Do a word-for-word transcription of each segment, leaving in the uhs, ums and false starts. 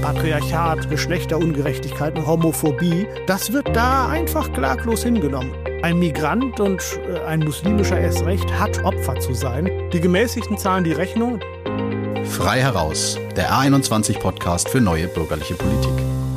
Patriarchat, Geschlechterungerechtigkeit und Homophobie, das wird da einfach klaglos hingenommen. Ein Migrant und ein muslimischer erst recht hat Opfer zu sein. Die Gemäßigten zahlen die Rechnung. Frei heraus, der R einundzwanzig Podcast für neue bürgerliche Politik.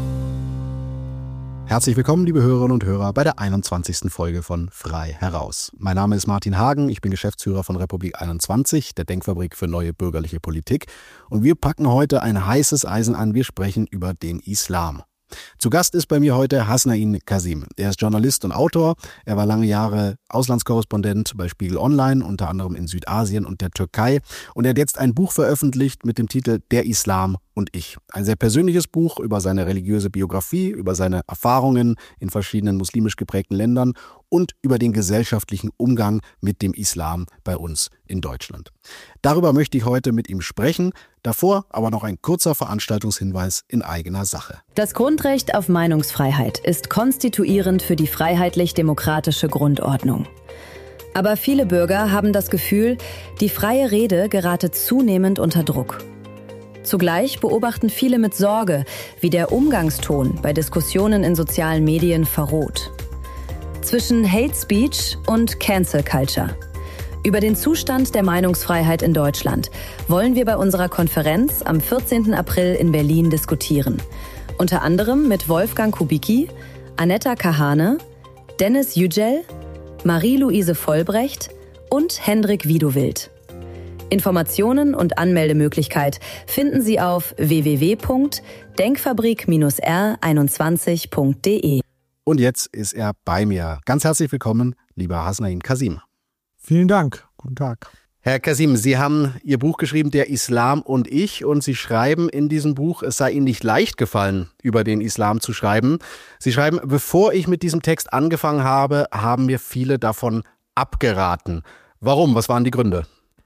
Herzlich willkommen, liebe Hörerinnen und Hörer, bei der einundzwanzigsten Folge von Frei heraus. Mein Name ist Martin Hagen, ich bin Geschäftsführer von Republik einundzwanzig, der Denkfabrik für neue bürgerliche Politik. Und wir packen heute ein heißes Eisen an, wir sprechen über den Islam. Zu Gast ist bei mir heute Hasnain Kazim. Er ist Journalist und Autor. Er war lange Jahre Auslandskorrespondent bei Spiegel Online, unter anderem in Südasien und der Türkei. Und er hat jetzt ein Buch veröffentlicht mit dem Titel Der Islam und ich. Ein sehr persönliches Buch über seine religiöse Biografie, über seine Erfahrungen in verschiedenen muslimisch geprägten Ländern und über den gesellschaftlichen Umgang mit dem Islam bei uns in Deutschland. Darüber möchte ich heute mit ihm sprechen. Davor aber noch ein kurzer Veranstaltungshinweis in eigener Sache. Das Grundrecht auf Meinungsfreiheit ist konstituierend für die freiheitlich-demokratische Grundordnung. Aber viele Bürger haben das Gefühl, die freie Rede gerate zunehmend unter Druck. Zugleich beobachten viele mit Sorge, wie der Umgangston bei Diskussionen in sozialen Medien verroht. Zwischen Hate Speech und Cancel Culture. Über den Zustand der Meinungsfreiheit in Deutschland wollen wir bei unserer Konferenz am vierzehnten April in Berlin diskutieren. Unter anderem mit Wolfgang Kubicki, Annetta Kahane, Dennis Yücel, Marie-Louise Vollbrecht und Hendrik Wiedowild. Informationen und Anmeldemöglichkeit finden Sie auf w w w punkt denkfabrik R einundzwanzig punkt d e. Und jetzt ist er bei mir. Ganz herzlich willkommen, lieber Hasnain Kazim. Vielen Dank. Guten Tag. Herr Kazim, Sie haben Ihr Buch geschrieben, Der Islam und ich, und Sie schreiben in diesem Buch, es sei Ihnen nicht leicht gefallen, über den Islam zu schreiben. Sie schreiben, bevor ich mit diesem Text angefangen habe, haben mir viele davon abgeraten. Warum? Was waren die Gründe?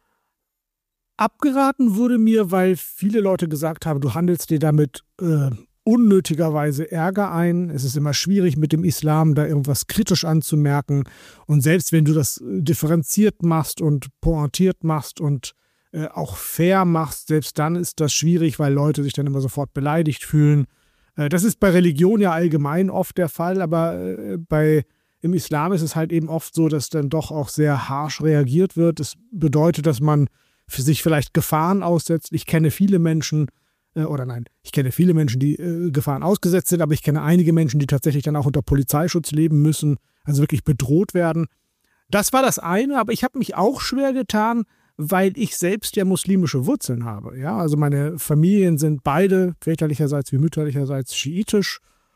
Abgeraten wurde mir, weil viele Leute gesagt haben, du handelst dir damit äh, unnötigerweise Ärger ein. Es ist immer schwierig, mit dem Islam da irgendwas kritisch anzumerken. Und selbst wenn du das differenziert machst und pointiert machst und äh, auch fair machst, selbst dann ist das schwierig, weil Leute sich dann immer sofort beleidigt fühlen. Äh, das ist bei Religion ja allgemein oft der Fall, aber äh, bei im Islam ist es halt eben oft so, dass dann doch auch sehr harsch reagiert wird. Das bedeutet, dass man für sich vielleicht Gefahren aussetzt. Ich kenne viele Menschen, äh, oder nein, ich kenne viele Menschen, die äh, Gefahren ausgesetzt sind, aber ich kenne einige Menschen, die tatsächlich dann auch unter Polizeischutz leben müssen, also wirklich bedroht werden. Das war das eine, aber ich habe mich auch schwer getan, weil ich selbst ja muslimische Wurzeln habe. Ja? Also meine Familien sind beide väterlicherseits wie mütterlicherseits schiitisch.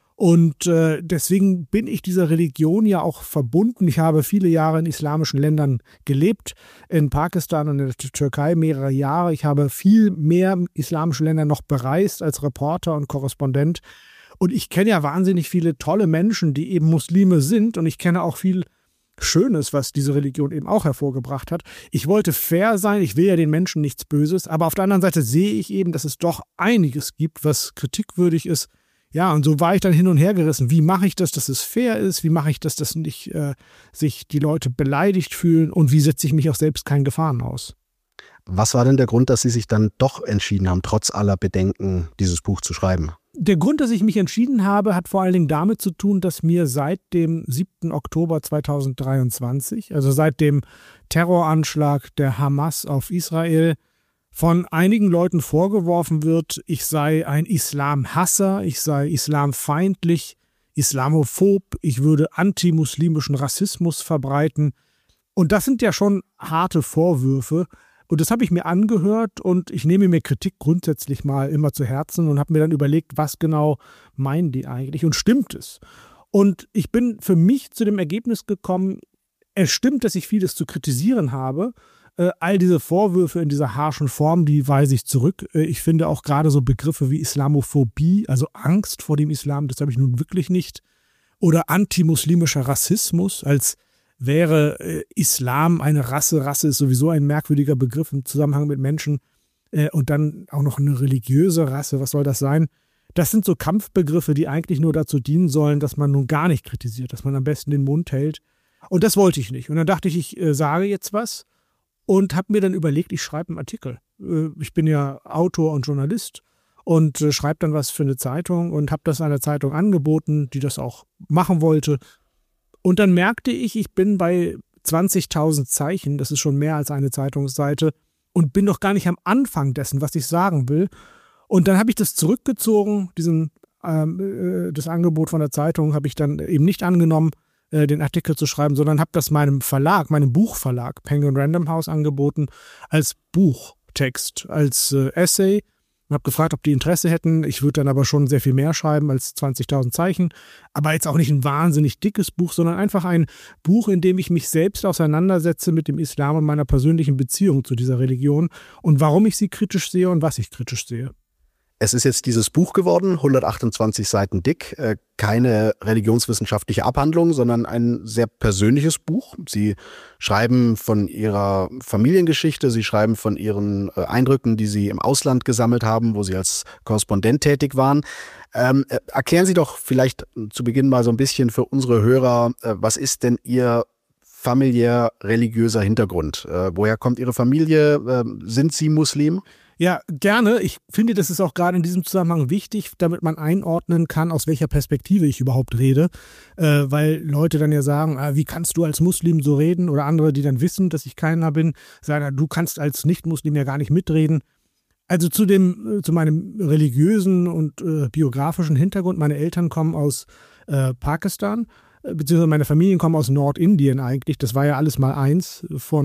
Und äh, deswegen bin ich dieser Religion ja auch verbunden. Ich habe viele Jahre in islamischen Ländern gelebt, in Pakistan und in der Türkei mehrere Jahre. Ich habe viel mehr islamische Länder noch bereist als Reporter und Korrespondent. Und ich kenne ja wahnsinnig viele tolle Menschen, die eben Muslime sind. Und ich kenne auch viel Schönes, was diese Religion eben auch hervorgebracht hat. Ich wollte fair sein, ich will ja den Menschen nichts Böses. Aber auf der anderen Seite sehe ich eben, dass es doch einiges gibt, was kritikwürdig ist. Ja, und so war ich dann hin und her gerissen. Wie mache ich das, dass es fair ist? Wie mache ich das, dass nicht äh, sich die Leute beleidigt fühlen? Und wie setze ich mich auch selbst keinen Gefahren aus? Was war denn der Grund, dass Sie sich dann doch entschieden haben, trotz aller Bedenken, dieses Buch zu schreiben? Der Grund, dass ich mich entschieden habe, hat vor allen Dingen damit zu tun, dass mir seit dem siebten Oktober zweitausenddreiundzwanzig, also seit dem Terroranschlag der Hamas auf Israel, von einigen Leuten vorgeworfen wird, ich sei ein Islamhasser, ich sei islamfeindlich, islamophob, ich würde antimuslimischen Rassismus verbreiten. Und das sind ja schon harte Vorwürfe. Und das habe ich mir angehört und ich nehme mir Kritik grundsätzlich mal immer zu Herzen und habe mir dann überlegt, was genau meinen die eigentlich und stimmt es? Und ich bin für mich zu dem Ergebnis gekommen, es stimmt, dass ich vieles zu kritisieren habe. Äh, all diese Vorwürfe in dieser harschen Form, die weise ich zurück. Äh, ich finde auch gerade so Begriffe wie Islamophobie, also Angst vor dem Islam, das habe ich nun wirklich nicht. Oder antimuslimischer Rassismus, als wäre äh, Islam eine Rasse. Rasse ist sowieso ein merkwürdiger Begriff im Zusammenhang mit Menschen. Äh, und dann auch noch eine religiöse Rasse, was soll das sein? Das sind so Kampfbegriffe, die eigentlich nur dazu dienen sollen, dass man nun gar nicht kritisiert, dass man am besten den Mund hält. Und das wollte ich nicht. Und dann dachte ich, ich äh, sage jetzt was. Und habe mir dann überlegt, ich schreibe einen Artikel. Ich bin ja Autor und Journalist und äh, schreibe dann was für eine Zeitung und habe das einer Zeitung angeboten, die das auch machen wollte. Und dann merkte ich, ich bin bei zwanzigtausend Zeichen, das ist schon mehr als eine Zeitungsseite, und bin noch gar nicht am Anfang dessen, was ich sagen will. Und dann habe ich das zurückgezogen, diesen, ähm, äh, das Angebot von der Zeitung habe ich dann eben nicht angenommen, äh, den Artikel zu schreiben, sondern habe das meinem Verlag, meinem Buchverlag, Penguin Random House, angeboten als Buchtext, als äh, Essay. Ich habe gefragt, ob die Interesse hätten. Ich würde dann aber schon sehr viel mehr schreiben als zwanzigtausend Zeichen. Aber jetzt auch nicht ein wahnsinnig dickes Buch, sondern einfach ein Buch, in dem ich mich selbst auseinandersetze mit dem Islam und meiner persönlichen Beziehung zu dieser Religion und warum ich sie kritisch sehe und was ich kritisch sehe. Es ist jetzt dieses Buch geworden, hundertachtundzwanzig Seiten dick, keine religionswissenschaftliche Abhandlung, sondern ein sehr persönliches Buch. Sie schreiben von Ihrer Familiengeschichte, Sie schreiben von Ihren Eindrücken, die Sie im Ausland gesammelt haben, wo Sie als Korrespondent tätig waren. Ähm, erklären Sie doch vielleicht zu Beginn mal so ein bisschen für unsere Hörer, was ist denn Ihr familiär religiöser Hintergrund? Äh, woher kommt Ihre Familie? Äh, sind Sie Muslim? Ja, gerne. Ich finde, das ist auch gerade in diesem Zusammenhang wichtig, damit man einordnen kann, aus welcher Perspektive ich überhaupt rede. Äh, weil Leute dann ja sagen, ah, wie kannst du als Muslim so reden? Oder andere, die dann wissen, dass ich keiner bin, sagen, du kannst als Nicht-Muslim ja gar nicht mitreden. Also zu dem, zu meinem religiösen und äh, biografischen Hintergrund. Meine Eltern kommen aus äh, Pakistan, beziehungsweise meine Familien kommen aus Nordindien eigentlich. Das war ja alles mal eins vor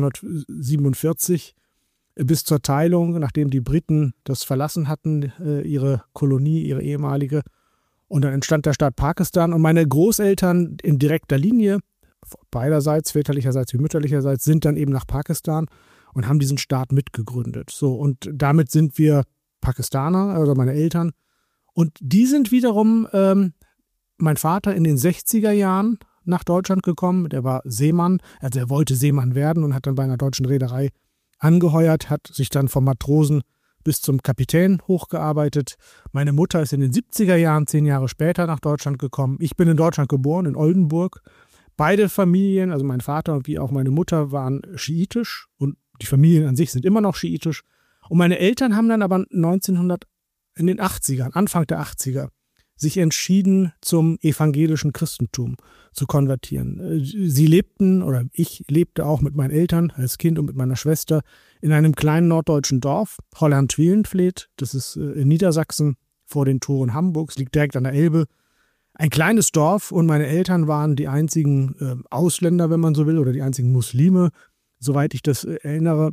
neunzehnhundertsiebenundvierzig. Bis zur Teilung, nachdem die Briten das verlassen hatten, ihre Kolonie, ihre ehemalige. Und dann entstand der Staat Pakistan. Und meine Großeltern in direkter Linie, beiderseits, väterlicherseits wie mütterlicherseits, sind dann eben nach Pakistan und haben diesen Staat mitgegründet. So, und damit sind wir Pakistaner, also meine Eltern. Und die sind wiederum, ähm, mein Vater in den sechziger Jahren nach Deutschland gekommen. Der war Seemann, also er wollte Seemann werden und hat dann bei einer deutschen Reederei angeheuert, hat sich dann vom Matrosen bis zum Kapitän hochgearbeitet. Meine Mutter ist in den siebziger Jahren, zehn Jahre später, nach Deutschland gekommen. Ich bin in Deutschland geboren, in Oldenburg. Beide Familien, also mein Vater wie auch meine Mutter, waren schiitisch und die Familien an sich sind immer noch schiitisch. Und meine Eltern haben dann aber neunzehnhundert, in den achtzigern, Anfang der achtziger, sich entschieden, zum evangelischen Christentum zu konvertieren. Sie lebten, oder ich lebte auch mit meinen Eltern als Kind und mit meiner Schwester in einem kleinen norddeutschen Dorf, Holland-Wielenfleet. Das ist in Niedersachsen vor den Toren Hamburgs, liegt direkt an der Elbe. Ein kleines Dorf und meine Eltern waren die einzigen äh, Ausländer, wenn man so will, oder die einzigen Muslime, soweit ich das äh, erinnere.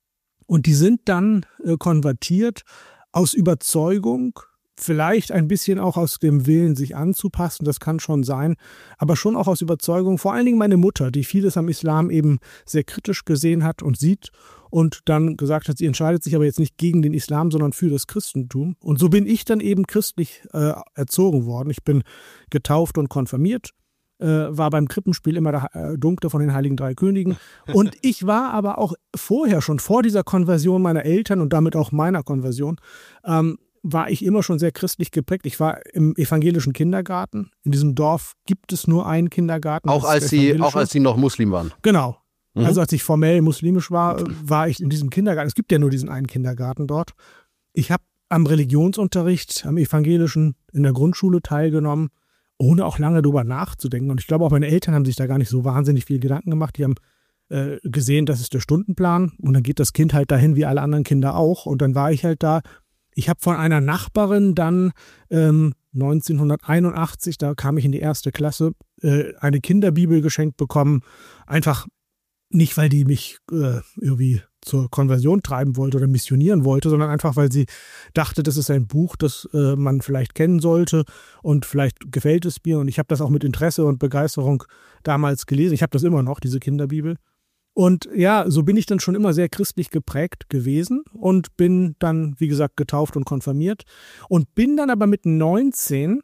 Und die sind dann äh, konvertiert aus Überzeugung, vielleicht ein bisschen auch aus dem Willen, sich anzupassen, das kann schon sein, aber schon auch aus Überzeugung, vor allen Dingen meine Mutter, die vieles am Islam eben sehr kritisch gesehen hat und sieht und dann gesagt hat, sie entscheidet sich aber jetzt nicht gegen den Islam, sondern für das Christentum. Und so bin ich dann eben christlich äh, erzogen worden. Ich bin getauft und konfirmiert, äh, war beim Krippenspiel immer der äh, Dunkle von den Heiligen Drei Königen. Und ich war aber auch vorher schon, vor dieser Konversion meiner Eltern und damit auch meiner Konversion, ähm, war ich immer schon sehr christlich geprägt. Ich war im evangelischen Kindergarten. In diesem Dorf gibt es nur einen Kindergarten. Auch als Sie, auch als Sie noch Muslim waren? Genau. Mhm. Also als ich formell muslimisch war, war ich in diesem Kindergarten. Es gibt ja nur diesen einen Kindergarten dort. Ich habe am Religionsunterricht, am evangelischen, in der Grundschule teilgenommen, ohne auch lange drüber nachzudenken. Und ich glaube, auch meine Eltern haben sich da gar nicht so wahnsinnig viel Gedanken gemacht. Die haben äh, gesehen, das ist der Stundenplan. Und dann geht das Kind halt dahin, wie alle anderen Kinder auch. Und dann war ich halt da. Ich habe von einer Nachbarin dann ähm, neunzehnhunderteinundachtzig, da kam ich in die erste Klasse, äh, eine Kinderbibel geschenkt bekommen. Einfach nicht, weil die mich äh, irgendwie zur Konversion treiben wollte oder missionieren wollte, sondern einfach, weil sie dachte, das ist ein Buch, das äh, man vielleicht kennen sollte und vielleicht gefällt es mir. Und ich habe das auch mit Interesse und Begeisterung damals gelesen. Ich habe das immer noch, diese Kinderbibel. Und ja, so bin ich dann schon immer sehr christlich geprägt gewesen und bin dann, wie gesagt, getauft und konfirmiert und bin dann aber mit neunzehn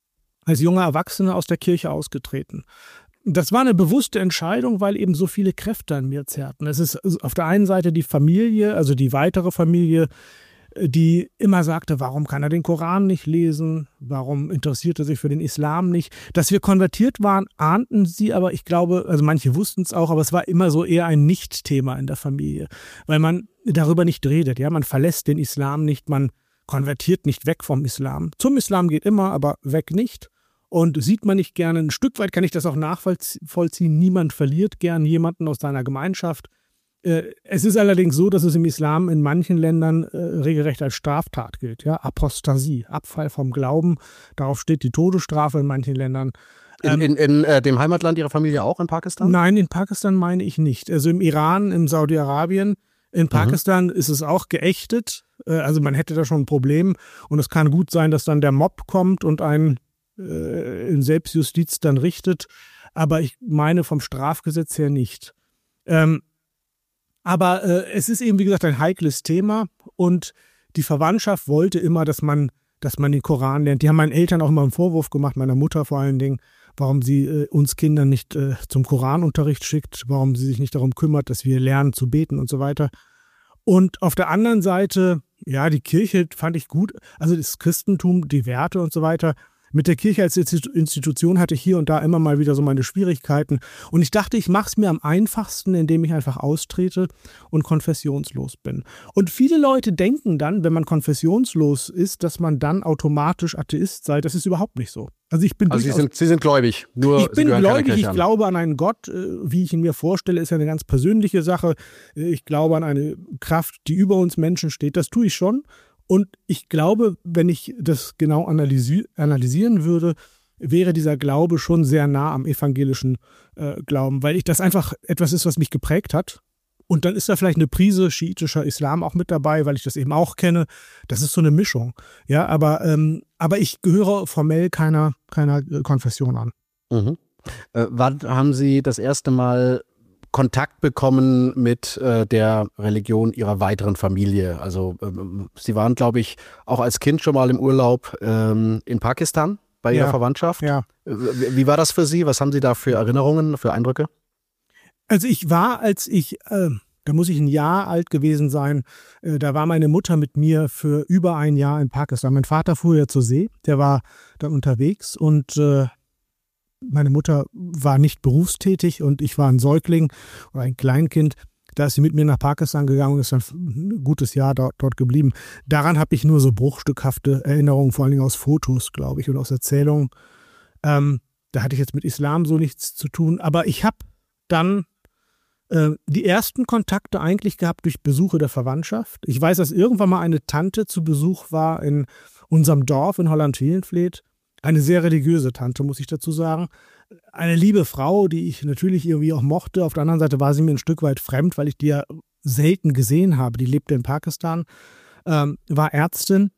als junger Erwachsener aus der Kirche ausgetreten. Das war eine bewusste Entscheidung, weil eben so viele Kräfte an mir zerrten. Es ist auf der einen Seite die Familie, also die weitere Familie, die immer sagte, warum kann er den Koran nicht lesen? Warum interessiert er sich für den Islam nicht? Dass wir konvertiert waren, ahnten sie, aber ich glaube, also manche wussten es auch, aber es war immer so eher ein Nicht-Thema in der Familie, weil man darüber nicht redet. Ja, man verlässt den Islam nicht, man konvertiert nicht weg vom Islam. Zum Islam geht immer, aber weg nicht. Und sieht man nicht gerne. Ein Stück weit kann ich das auch nachvollziehen. Niemand verliert gern jemanden aus seiner Gemeinschaft. Es ist allerdings so, dass es im Islam in manchen Ländern äh, regelrecht als Straftat gilt. Ja? Apostasie, Abfall vom Glauben. Darauf steht die Todesstrafe in manchen Ländern. In, in, in äh, dem Heimatland Ihrer Familie auch, in Pakistan? Nein, in Pakistan meine ich nicht. Also im Iran, im Saudi-Arabien, in Pakistan mhm. ist es auch geächtet. Äh, also man hätte da schon ein Problem. Und es kann gut sein, dass dann der Mob kommt und einen äh, in Selbstjustiz dann richtet. Aber ich meine vom Strafgesetz her nicht. Ähm, Aber äh, es ist eben, wie gesagt, ein heikles Thema und die Verwandtschaft wollte immer, dass man, dass man den Koran lernt. Die haben meinen Eltern auch immer einen Vorwurf gemacht, meiner Mutter vor allen Dingen, warum sie äh, uns Kindern nicht äh, zum Koranunterricht schickt, warum sie sich nicht darum kümmert, dass wir lernen zu beten und so weiter. Und auf der anderen Seite, ja, die Kirche fand ich gut, also das Christentum, die Werte und so weiter. Mit der Kirche als Institution hatte ich hier und da immer mal wieder so meine Schwierigkeiten. Und ich dachte, ich mache es mir am einfachsten, indem ich einfach austrete und konfessionslos bin. Und viele Leute denken dann, wenn man konfessionslos ist, dass man dann automatisch Atheist sei. Das ist überhaupt nicht so. Also ich bin also Sie sind, Sie sind gläubig, nur ich bin gläubig, ich glaube an einen Gott, wie ich ihn mir vorstelle, ist ja eine ganz persönliche Sache. Ich glaube an eine Kraft, die über uns Menschen steht. Das tue ich schon. Und ich glaube, wenn ich das genau analysi- analysieren würde, wäre dieser Glaube schon sehr nah am evangelischen äh, Glauben, weil ich das einfach etwas ist, was mich geprägt hat. Und dann ist da vielleicht eine Prise schiitischer Islam auch mit dabei, weil ich das eben auch kenne. Das ist so eine Mischung. Ja, aber, ähm, aber ich gehöre formell keiner, keiner Konfession an. Mhm. Äh, wann haben Sie das erste Mal Kontakt bekommen mit äh, der Religion Ihrer weiteren Familie? Also ähm, Sie waren, glaube ich, auch als Kind schon mal im Urlaub ähm, in Pakistan bei Ihrer ja, Verwandtschaft. Ja. Wie, wie war das für Sie? Was haben Sie da für Erinnerungen, für Eindrücke? Also ich war, als ich, äh, da muss ich ein Jahr alt gewesen sein, äh, da war meine Mutter mit mir für über ein Jahr in Pakistan. Mein Vater fuhr ja zur See, der war dann unterwegs und äh, meine Mutter war nicht berufstätig und ich war ein Säugling oder ein Kleinkind. Da ist sie mit mir nach Pakistan gegangen und ist dann ein gutes Jahr dort, dort geblieben. Daran habe ich nur so bruchstückhafte Erinnerungen, vor allen Dingen aus Fotos, glaube ich, und aus Erzählungen. Ähm, da hatte ich jetzt mit Islam so nichts zu tun. Aber ich habe dann äh, die ersten Kontakte eigentlich gehabt durch Besuche der Verwandtschaft. Ich weiß, dass irgendwann mal eine Tante zu Besuch war in unserem Dorf in Holland-Wielenfleet. Eine sehr religiöse Tante, muss ich dazu sagen. Eine liebe Frau, die ich natürlich irgendwie auch mochte. Auf der anderen Seite war sie mir ein Stück weit fremd, weil ich die ja selten gesehen habe. Die lebte in Pakistan, ähm, war Ärztin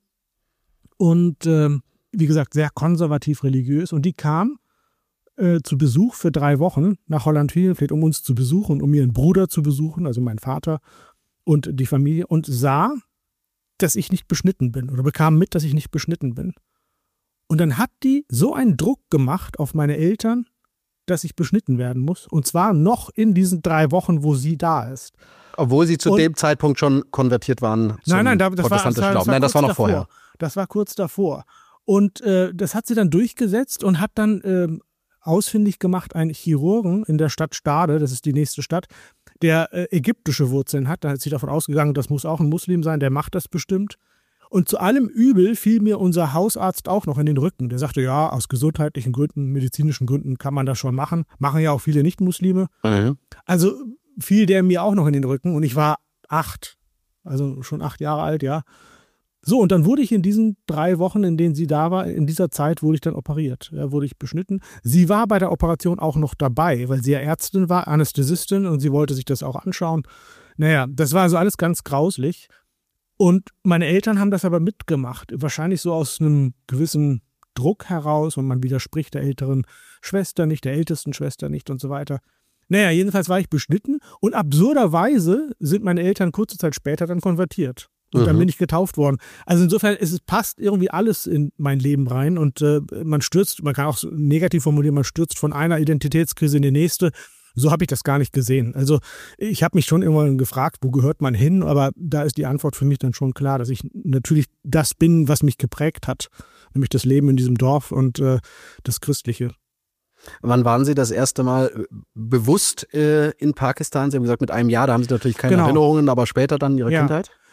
und ähm, wie gesagt sehr konservativ religiös. Und die kam äh, zu Besuch für drei Wochen nach Holland-Wielenfleet, um uns zu besuchen, um ihren Bruder zu besuchen, also meinen Vater und die Familie, und sah, dass ich nicht beschnitten bin oder bekam mit, dass ich nicht beschnitten bin. Und dann hat die so einen Druck gemacht auf meine Eltern, dass ich beschnitten werden muss. Und zwar noch in diesen drei Wochen, wo sie da ist. Obwohl sie zu und, dem Zeitpunkt schon konvertiert waren zum nein, nein, das protestantischen war, das war, Glauben. Nein, das war noch davor. vorher. Das war kurz davor. Und äh, das hat sie dann durchgesetzt und hat dann äh, ausfindig gemacht, einen Chirurgen in der Stadt Stade, das ist die nächste Stadt, der äh, ägyptische Wurzeln hat. Da ist sie davon ausgegangen, das muss auch ein Muslim sein, der macht das bestimmt. Und zu allem Übel fiel mir unser Hausarzt auch noch in den Rücken. Der sagte, ja, aus gesundheitlichen Gründen, medizinischen Gründen kann man das schon machen. Machen ja auch viele Nicht-Muslime. Mhm. Also fiel der mir auch noch in den Rücken und ich war acht, also schon acht Jahre alt, ja. So, und dann wurde ich in diesen drei Wochen, in denen sie da war, in dieser Zeit wurde ich dann operiert. Ja, wurde ich beschnitten. Sie war bei der Operation auch noch dabei, weil sie ja Ärztin war, Anästhesistin, und sie wollte sich das auch anschauen. Naja, das war also alles ganz grauslich. Und meine Eltern haben das aber mitgemacht, wahrscheinlich so aus einem gewissen Druck heraus, und man widerspricht der älteren Schwester nicht, der ältesten Schwester nicht und so weiter. Naja, jedenfalls war ich beschnitten und absurderweise sind meine Eltern kurze Zeit später dann konvertiert. Und mhm. dann bin ich getauft worden. Also insofern, es passt irgendwie alles in mein Leben rein und äh, man stürzt, man kann auch so negativ formulieren, man stürzt von einer Identitätskrise in die nächste. So habe ich das gar nicht gesehen. Also ich habe mich schon irgendwann gefragt, wo gehört man hin, aber da ist die Antwort für mich dann schon klar, dass ich natürlich das bin, was mich geprägt hat, nämlich das Leben in diesem Dorf und äh, das Christliche. Wann waren Sie das erste Mal bewusst äh, in Pakistan? Sie haben gesagt, mit einem Jahr, da haben Sie natürlich keine genau. Erinnerungen, aber später dann Ihre ja. Kindheit?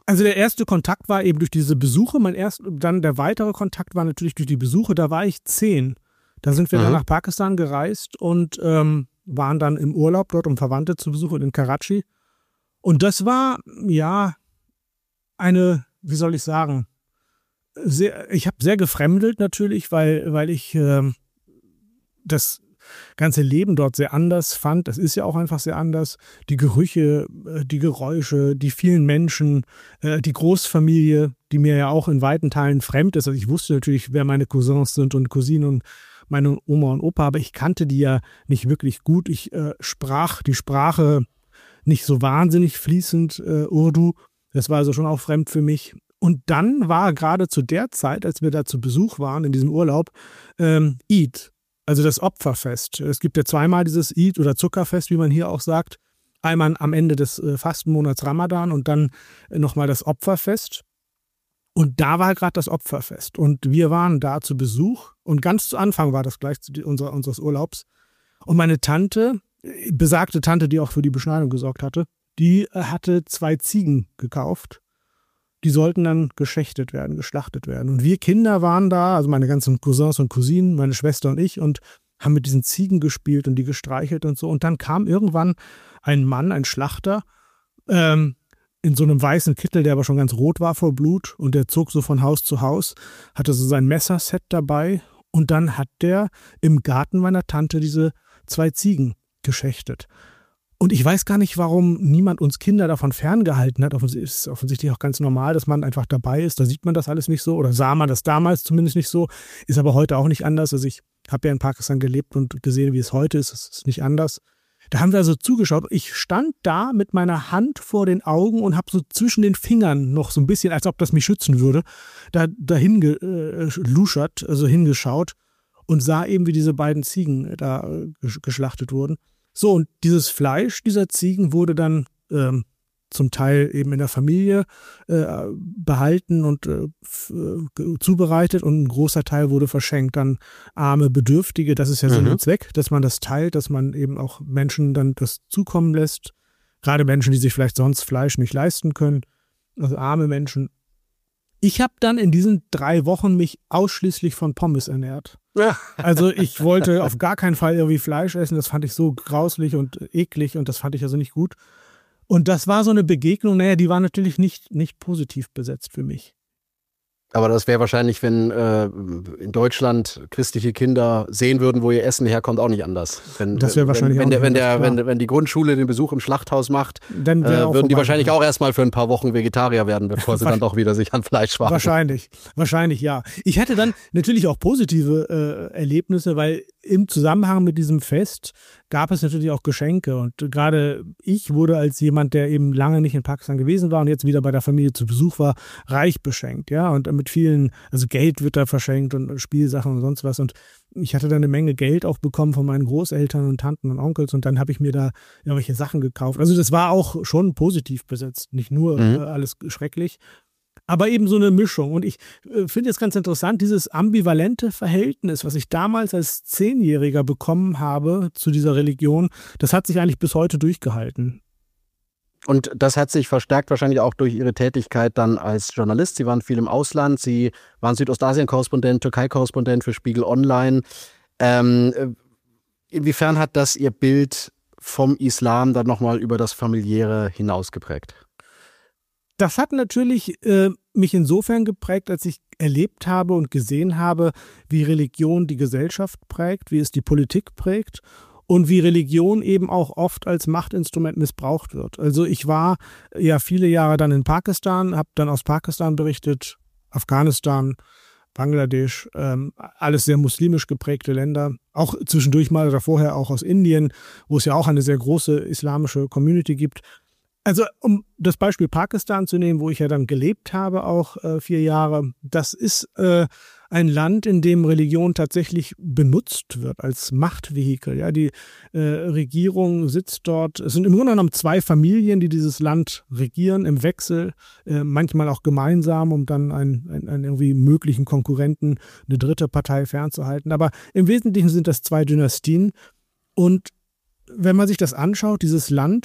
Also der erste Kontakt war eben durch diese Besuche. Mein erst, dann der weitere Kontakt war natürlich durch die Besuche. Da war ich zehn. Da sind wir mhm. dann nach Pakistan gereist und ähm, waren dann im Urlaub dort, um Verwandte zu besuchen in Karachi. Und das war, ja, eine, wie soll ich sagen, sehr, ich habe sehr gefremdelt natürlich, weil, weil ich äh, das ganze Leben dort sehr anders fand. Das ist ja auch einfach sehr anders. Die Gerüche, die Geräusche, die vielen Menschen, die Großfamilie, die mir ja auch in weiten Teilen fremd ist. Also ich wusste natürlich, wer meine Cousins sind und Cousinen und meine Oma und Opa, aber ich kannte die ja nicht wirklich gut. Ich äh, sprach die Sprache nicht so wahnsinnig fließend, äh, Urdu. Das war also schon auch fremd für mich. Und dann war gerade zu der Zeit, als wir da zu Besuch waren in diesem Urlaub, ähm, Eid. Also das Opferfest. Es gibt ja zweimal dieses Eid oder Zuckerfest, wie man hier auch sagt. Einmal am Ende des äh, Fastenmonats Ramadan und dann äh, nochmal das Opferfest. Und da war gerade das Opferfest. Und wir waren da zu Besuch. Und ganz zu Anfang war das gleich zu die, unser, unseres Urlaubs. Und meine Tante, besagte Tante, die auch für die Beschneidung gesorgt hatte, die äh, hatte zwei Ziegen gekauft. Die sollten dann geschächtet werden, geschlachtet werden. Und wir Kinder waren da, also meine ganzen Cousins und Cousinen, meine Schwester und ich, und haben mit diesen Ziegen gespielt und die gestreichelt und so. Und dann kam irgendwann ein Mann, ein Schlachter, ähm, in so einem weißen Kittel, der aber schon ganz rot war vor Blut. Und der zog so von Haus zu Haus, hatte so sein Messerset dabei. Und dann hat der im Garten meiner Tante diese zwei Ziegen geschächtet. Und ich weiß gar nicht, warum niemand uns Kinder davon ferngehalten hat. Es ist offensichtlich auch ganz normal, dass man einfach dabei ist. Da sieht man das alles nicht so oder sah man das damals zumindest nicht so. Ist aber heute auch nicht anders. Also ich habe ja in Pakistan gelebt und gesehen, wie es heute ist. Es ist nicht anders. Da haben wir also zugeschaut. Ich stand da mit meiner Hand vor den Augen und habe so zwischen den Fingern noch so ein bisschen, als ob das mich schützen würde, da dahin geluschert, also hingeschaut und sah eben, wie diese beiden Ziegen da geschlachtet wurden. So, und dieses Fleisch dieser Ziegen wurde dann ähm, zum Teil eben in der Familie äh, behalten und äh, f- äh, zubereitet und ein großer Teil wurde verschenkt an arme Bedürftige. Das ist ja Sinn und Zweck, dass man das teilt, dass man eben auch Menschen dann das zukommen lässt. Gerade Menschen, die sich vielleicht sonst Fleisch nicht leisten können, also arme Menschen. Ich habe dann in diesen drei Wochen mich ausschließlich von Pommes ernährt. Ja. Also ich wollte auf gar keinen Fall irgendwie Fleisch essen. Das fand ich so grauslich und eklig und das fand ich also nicht gut. Und das war so eine Begegnung, naja, die war natürlich nicht, nicht positiv besetzt für mich. Aber das wäre wahrscheinlich, wenn äh, in Deutschland christliche Kinder sehen würden, wo ihr Essen herkommt, auch nicht anders. Wenn, das wäre wahrscheinlich wenn, wenn, auch der, wenn, der, wenn, wenn die Grundschule den Besuch im Schlachthaus macht, dann äh, würden die wahrscheinlich auch erstmal für ein paar Wochen Vegetarier werden, bevor sie dann doch wieder sich an Fleisch wagen. Wahrscheinlich, wahrscheinlich ja. Ich hatte dann natürlich auch positive äh, Erlebnisse, weil im Zusammenhang mit diesem Fest gab es natürlich auch Geschenke. Und gerade ich wurde als jemand, der eben lange nicht in Pakistan gewesen war und jetzt wieder bei der Familie zu Besuch war, reich beschenkt. Ja, und mit vielen, also Geld wird da verschenkt und Spielsachen und sonst was. Und ich hatte da eine Menge Geld auch bekommen von meinen Großeltern und Tanten und Onkels. Und dann habe ich mir da irgendwelche Sachen gekauft. Also das war auch schon positiv besetzt. Nicht nur mhm. äh, alles schrecklich. Aber eben so eine Mischung. Und ich äh, finde es ganz interessant, dieses ambivalente Verhältnis, was ich damals als Zehnjähriger bekommen habe zu dieser Religion, das hat sich eigentlich bis heute durchgehalten. Und das hat sich verstärkt wahrscheinlich auch durch Ihre Tätigkeit dann als Journalist. Sie waren viel im Ausland, Sie waren Südostasien-Korrespondent, Türkei-Korrespondent für Spiegel Online. Ähm, inwiefern hat das Ihr Bild vom Islam dann nochmal über das Familiäre hinaus geprägt? Das hat natürlich äh, mich insofern geprägt, als ich erlebt habe und gesehen habe, wie Religion die Gesellschaft prägt, wie es die Politik prägt und wie Religion eben auch oft als Machtinstrument missbraucht wird. Also ich war ja viele Jahre dann in Pakistan, habe dann aus Pakistan berichtet, Afghanistan, Bangladesch, ähm, alles sehr muslimisch geprägte Länder, auch zwischendurch mal oder vorher auch aus Indien, wo es ja auch eine sehr große islamische Community gibt. Also um das Beispiel Pakistan zu nehmen, wo ich ja dann gelebt habe, auch äh, vier Jahre, das ist äh, ein Land, in dem Religion tatsächlich benutzt wird als Machtvehikel. Ja, die äh, Regierung sitzt dort, es sind im Grunde genommen zwei Familien, die dieses Land regieren, im Wechsel, äh, manchmal auch gemeinsam, um dann einen, einen, einen irgendwie möglichen Konkurrenten, eine dritte Partei fernzuhalten. Aber im Wesentlichen sind das zwei Dynastien. Und wenn man sich das anschaut, dieses Land,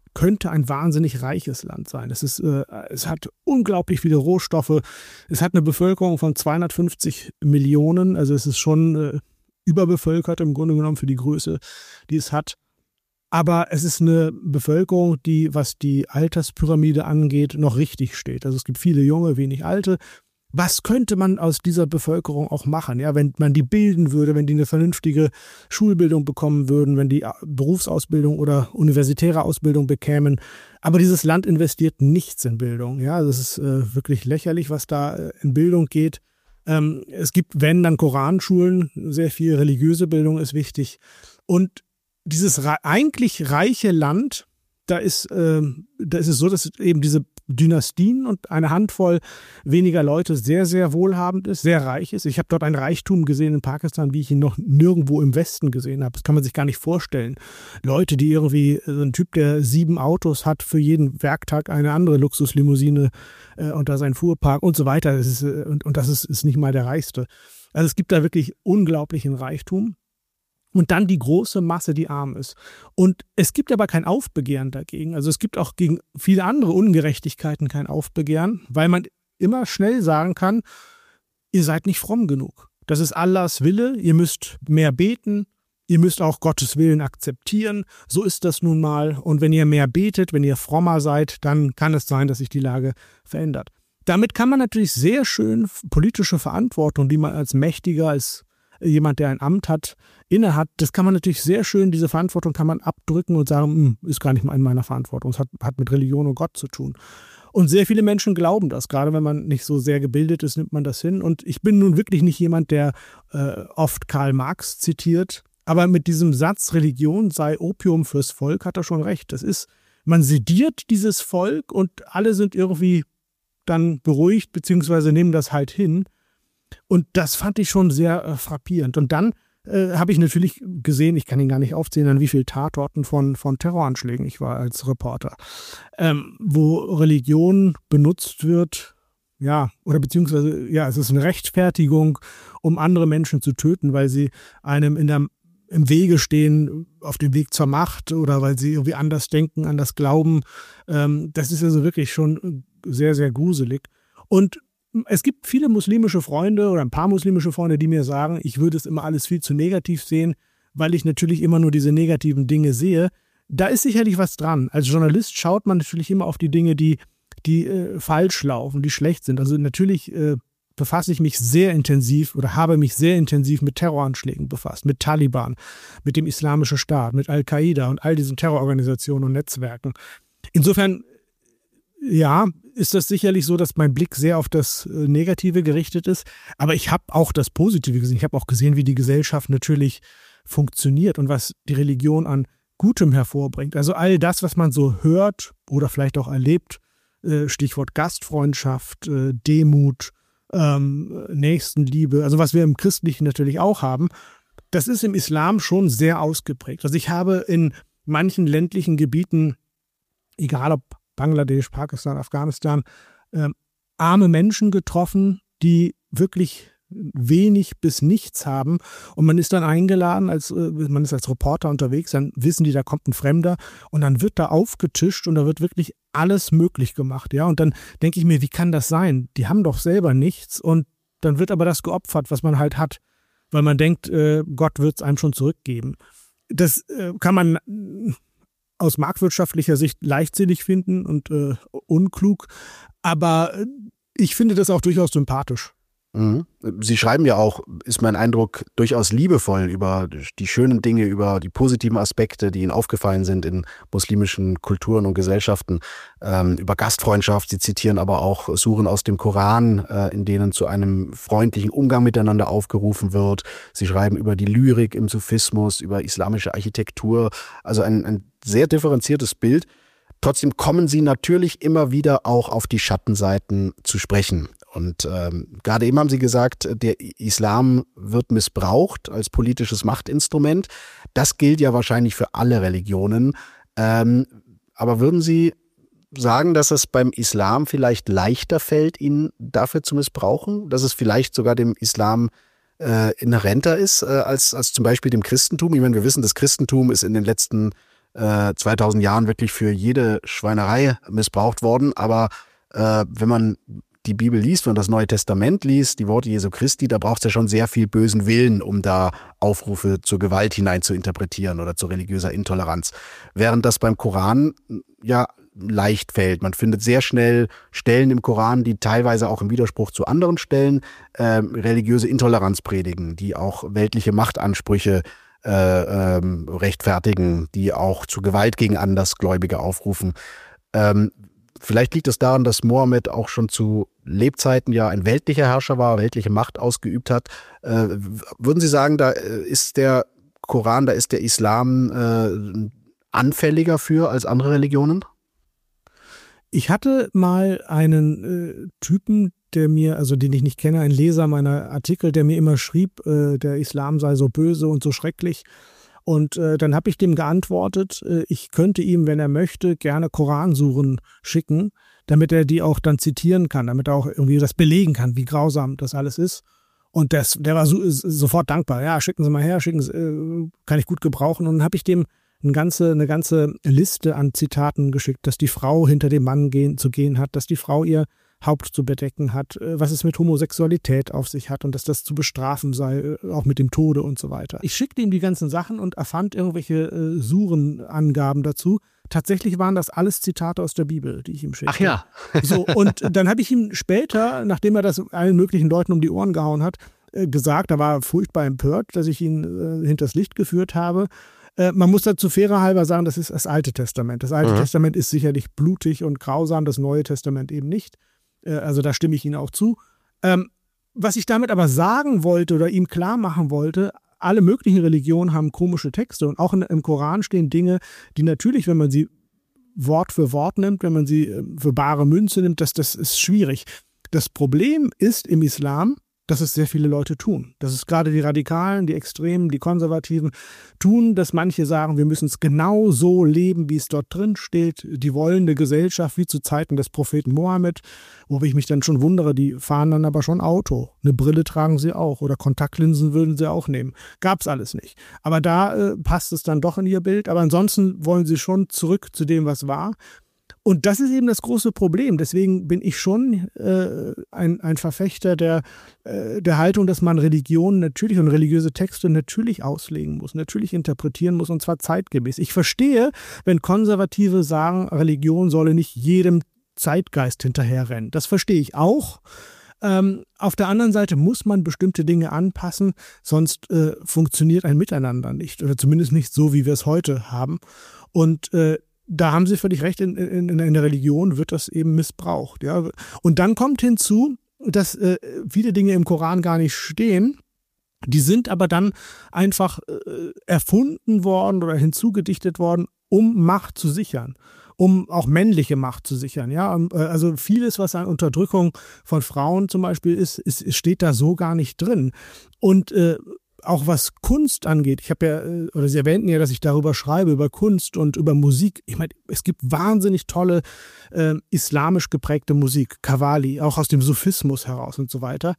könnte ein wahnsinnig reiches Land sein. Es ist, äh, es hat unglaublich viele Rohstoffe. Es hat eine Bevölkerung von zweihundertfünfzig Millionen. Also es ist schon äh, überbevölkert im Grunde genommen für die Größe, die es hat. Aber es ist eine Bevölkerung, die, was die Alterspyramide angeht, noch richtig steht. Also es gibt viele Junge, wenig Alte. Was könnte man aus dieser Bevölkerung auch machen? Ja, wenn man die bilden würde, wenn die eine vernünftige Schulbildung bekommen würden, wenn die Berufsausbildung oder universitäre Ausbildung bekämen. Aber dieses Land investiert nichts in Bildung. Ja, das ist äh, wirklich lächerlich, was da äh, in Bildung geht. Ähm, es gibt, wenn, dann Koranschulen. Sehr viel religiöse Bildung ist wichtig. Und dieses re- eigentlich reiche Land, da ist, äh, da ist es so, dass eben diese Dynastien und eine Handvoll weniger Leute sehr, sehr wohlhabend ist, sehr reich ist. Ich habe dort ein Reichtum gesehen in Pakistan, wie ich ihn noch nirgendwo im Westen gesehen habe. Das kann man sich gar nicht vorstellen. Leute, die irgendwie, so ein Typ, der sieben Autos hat, für jeden Werktag eine andere Luxuslimousine äh, und da sein Fuhrpark und so weiter. Das ist, äh, und, und das ist, ist nicht mal der Reichste. Also es gibt da wirklich unglaublichen Reichtum. Und dann die große Masse, die arm ist. Und es gibt aber kein Aufbegehren dagegen. Also es gibt auch gegen viele andere Ungerechtigkeiten kein Aufbegehren, weil man immer schnell sagen kann, ihr seid nicht fromm genug. Das ist Allahs Wille, ihr müsst mehr beten, ihr müsst auch Gottes Willen akzeptieren. So ist das nun mal. Und wenn ihr mehr betet, wenn ihr frommer seid, dann kann es sein, dass sich die Lage verändert. Damit kann man natürlich sehr schön politische Verantwortung, die man als Mächtiger, als jemand, der ein Amt hat, innehat, das kann man natürlich sehr schön, diese Verantwortung kann man abdrücken und sagen, ist gar nicht mal in meiner Verantwortung, es hat, hat mit Religion und Gott zu tun. Und sehr viele Menschen glauben das, gerade wenn man nicht so sehr gebildet ist, nimmt man das hin. Und ich bin nun wirklich nicht jemand, der äh, oft Karl Marx zitiert, aber mit diesem Satz, Religion sei Opium fürs Volk, hat er schon recht. Das ist, man sediert dieses Volk und alle sind irgendwie dann beruhigt, beziehungsweise nehmen das halt hin. Und das fand ich schon sehr äh, frappierend. Und dann äh, habe ich natürlich gesehen, ich kann ihn gar nicht aufzählen, an wie vielen Tatorten von, von Terroranschlägen ich war als Reporter, ähm, wo Religion benutzt wird, ja, oder beziehungsweise, ja, es ist eine Rechtfertigung, um andere Menschen zu töten, weil sie einem in der, im Wege stehen, auf dem Weg zur Macht oder weil sie irgendwie anders denken, anders glauben. Ähm, das ist also wirklich schon sehr, sehr gruselig. Und es gibt viele muslimische Freunde oder ein paar muslimische Freunde, die mir sagen, ich würde es immer alles viel zu negativ sehen, weil ich natürlich immer nur diese negativen Dinge sehe. Da ist sicherlich was dran. Als Journalist schaut man natürlich immer auf die Dinge, die, die äh, falsch laufen, die schlecht sind. Also natürlich äh, befasse ich mich sehr intensiv oder habe mich sehr intensiv mit Terroranschlägen befasst, mit Taliban, mit dem Islamischen Staat, mit Al-Qaida und all diesen Terrororganisationen und Netzwerken. Insofern, ja, ist das sicherlich so, dass mein Blick sehr auf das äh, Negative gerichtet ist. Aber ich habe auch das Positive gesehen. Ich habe auch gesehen, wie die Gesellschaft natürlich funktioniert und was die Religion an Gutem hervorbringt. Also all das, was man so hört oder vielleicht auch erlebt, äh, Stichwort Gastfreundschaft, äh, Demut, ähm, Nächstenliebe, also was wir im Christlichen natürlich auch haben, das ist im Islam schon sehr ausgeprägt. Also ich habe in manchen ländlichen Gebieten, egal ob Bangladesch, Pakistan, Afghanistan, äh, arme Menschen getroffen, die wirklich wenig bis nichts haben. Und man ist dann eingeladen, als äh, man ist als Reporter unterwegs, dann wissen die, da kommt ein Fremder und dann wird da aufgetischt und da wird wirklich alles möglich gemacht. Ja? Und dann denke ich mir, wie kann das sein? Die haben doch selber nichts und dann wird aber das geopfert, was man halt hat, weil man denkt, äh, Gott wird es einem schon zurückgeben. Das äh, kann man aus marktwirtschaftlicher Sicht leichtsinnig finden und äh, unklug, aber ich finde das auch durchaus sympathisch. Mhm. Sie schreiben ja auch, ist mein Eindruck, durchaus liebevoll über die schönen Dinge, über die positiven Aspekte, die Ihnen aufgefallen sind in muslimischen Kulturen und Gesellschaften, ähm, über Gastfreundschaft. Sie zitieren aber auch Suren aus dem Koran, äh, in denen zu einem freundlichen Umgang miteinander aufgerufen wird. Sie schreiben über die Lyrik im Sufismus, über islamische Architektur, also ein, ein sehr differenziertes Bild. Trotzdem kommen Sie natürlich immer wieder auch auf die Schattenseiten zu sprechen. Und ähm, gerade eben haben Sie gesagt, der Islam wird missbraucht als politisches Machtinstrument. Das gilt ja wahrscheinlich für alle Religionen. Ähm, aber würden Sie sagen, dass es beim Islam vielleicht leichter fällt, ihn dafür zu missbrauchen? Dass es vielleicht sogar dem Islam äh, inhärenter ist äh, als, als zum Beispiel dem Christentum? Ich meine, wir wissen, das Christentum ist in den letzten äh, zweitausend Jahren wirklich für jede Schweinerei missbraucht worden. Aber äh, wenn man die Bibel liest und das Neue Testament liest, die Worte Jesu Christi, da braucht es ja schon sehr viel bösen Willen, um da Aufrufe zur Gewalt hinein zu interpretieren oder zu religiöser Intoleranz. Während das beim Koran ja leicht fällt. Man findet sehr schnell Stellen im Koran, die teilweise auch im Widerspruch zu anderen Stellen äh, religiöse Intoleranz predigen, die auch weltliche Machtansprüche äh, ähm, rechtfertigen, die auch zu Gewalt gegen Andersgläubige aufrufen. Ähm, Vielleicht liegt es daran, dass Mohammed auch schon zu Lebzeiten ja ein weltlicher Herrscher war, weltliche Macht ausgeübt hat. Äh, würden Sie sagen, da ist der Koran, da ist der Islam äh, anfälliger für als andere Religionen? Ich hatte mal einen äh, Typen, der mir, also den ich nicht kenne, ein Leser meiner Artikel, der mir immer schrieb, äh, der Islam sei so böse und so schrecklich. Und äh, dann habe ich dem geantwortet, äh, ich könnte ihm, wenn er möchte, gerne Koransuren schicken, damit er die auch dann zitieren kann, damit er auch irgendwie das belegen kann, wie grausam das alles ist. Und das, der war so, sofort dankbar. Ja, schicken Sie mal her, schicken Sie, äh, kann ich gut gebrauchen. Und dann habe ich dem eine ganze, eine ganze Liste an Zitaten geschickt, dass die Frau hinter dem Mann gehen, zu gehen hat, dass die Frau ihr Haupt zu bedecken hat, was es mit Homosexualität auf sich hat und dass das zu bestrafen sei, auch mit dem Tode und so weiter. Ich schickte ihm die ganzen Sachen und erfand irgendwelche äh, Surenangaben dazu. Tatsächlich waren das alles Zitate aus der Bibel, die ich ihm schickte. Ach ja. So, und dann habe ich ihm später, nachdem er das allen möglichen Leuten um die Ohren gehauen hat, äh, gesagt, da war er furchtbar empört, dass ich ihn äh, hinters Licht geführt habe. Äh, man muss dazu fairer halber sagen, das ist das Alte Testament. Das Alte mhm. Testament ist sicherlich blutig und grausam, das Neue Testament eben nicht. Also da stimme ich Ihnen auch zu. Ähm, was ich damit aber sagen wollte oder ihm klar machen wollte, alle möglichen Religionen haben komische Texte und auch in, im Koran stehen Dinge, die natürlich, wenn man sie Wort für Wort nimmt, wenn man sie für bare Münze nimmt, das, das ist schwierig. Das Problem ist im Islam, dass es sehr viele Leute tun. Dass es gerade die Radikalen, die Extremen, die Konservativen tun, dass manche sagen, wir müssen es genau so leben, wie es dort drin steht. Die wollen eine Gesellschaft wie zu Zeiten des Propheten Mohammed, wo ich mich dann schon wundere, die fahren dann aber schon Auto. Eine Brille tragen sie auch oder Kontaktlinsen würden sie auch nehmen. Gab's alles nicht. Aber da äh, passt es dann doch in ihr Bild. Aber ansonsten wollen sie schon zurück zu dem, was war. Und das ist eben das große Problem. Deswegen bin ich schon äh, ein, ein Verfechter der, äh, der Haltung, dass man Religion natürlich und religiöse Texte natürlich auslegen muss, natürlich interpretieren muss, und zwar zeitgemäß. Ich verstehe, wenn Konservative sagen, Religion solle nicht jedem Zeitgeist hinterherrennen. Das verstehe ich auch. Ähm, auf der anderen Seite muss man bestimmte Dinge anpassen, sonst äh, funktioniert ein Miteinander nicht, oder zumindest nicht so, wie wir es heute haben. Und äh, da haben Sie völlig recht, in, in, in der Religion wird das eben missbraucht. Ja? Und dann kommt hinzu, dass äh, viele Dinge im Koran gar nicht stehen, die sind aber dann einfach äh, erfunden worden oder hinzugedichtet worden, um Macht zu sichern, um auch männliche Macht zu sichern. Ja? Also vieles, was an Unterdrückung von Frauen zum Beispiel ist, ist steht da so gar nicht drin. Und äh, auch was Kunst angeht, ich habe ja, oder Sie erwähnten ja, dass ich darüber schreibe, über Kunst und über Musik. Ich meine, es gibt wahnsinnig tolle äh, islamisch geprägte Musik, Qawwali, auch aus dem Sufismus heraus und so weiter.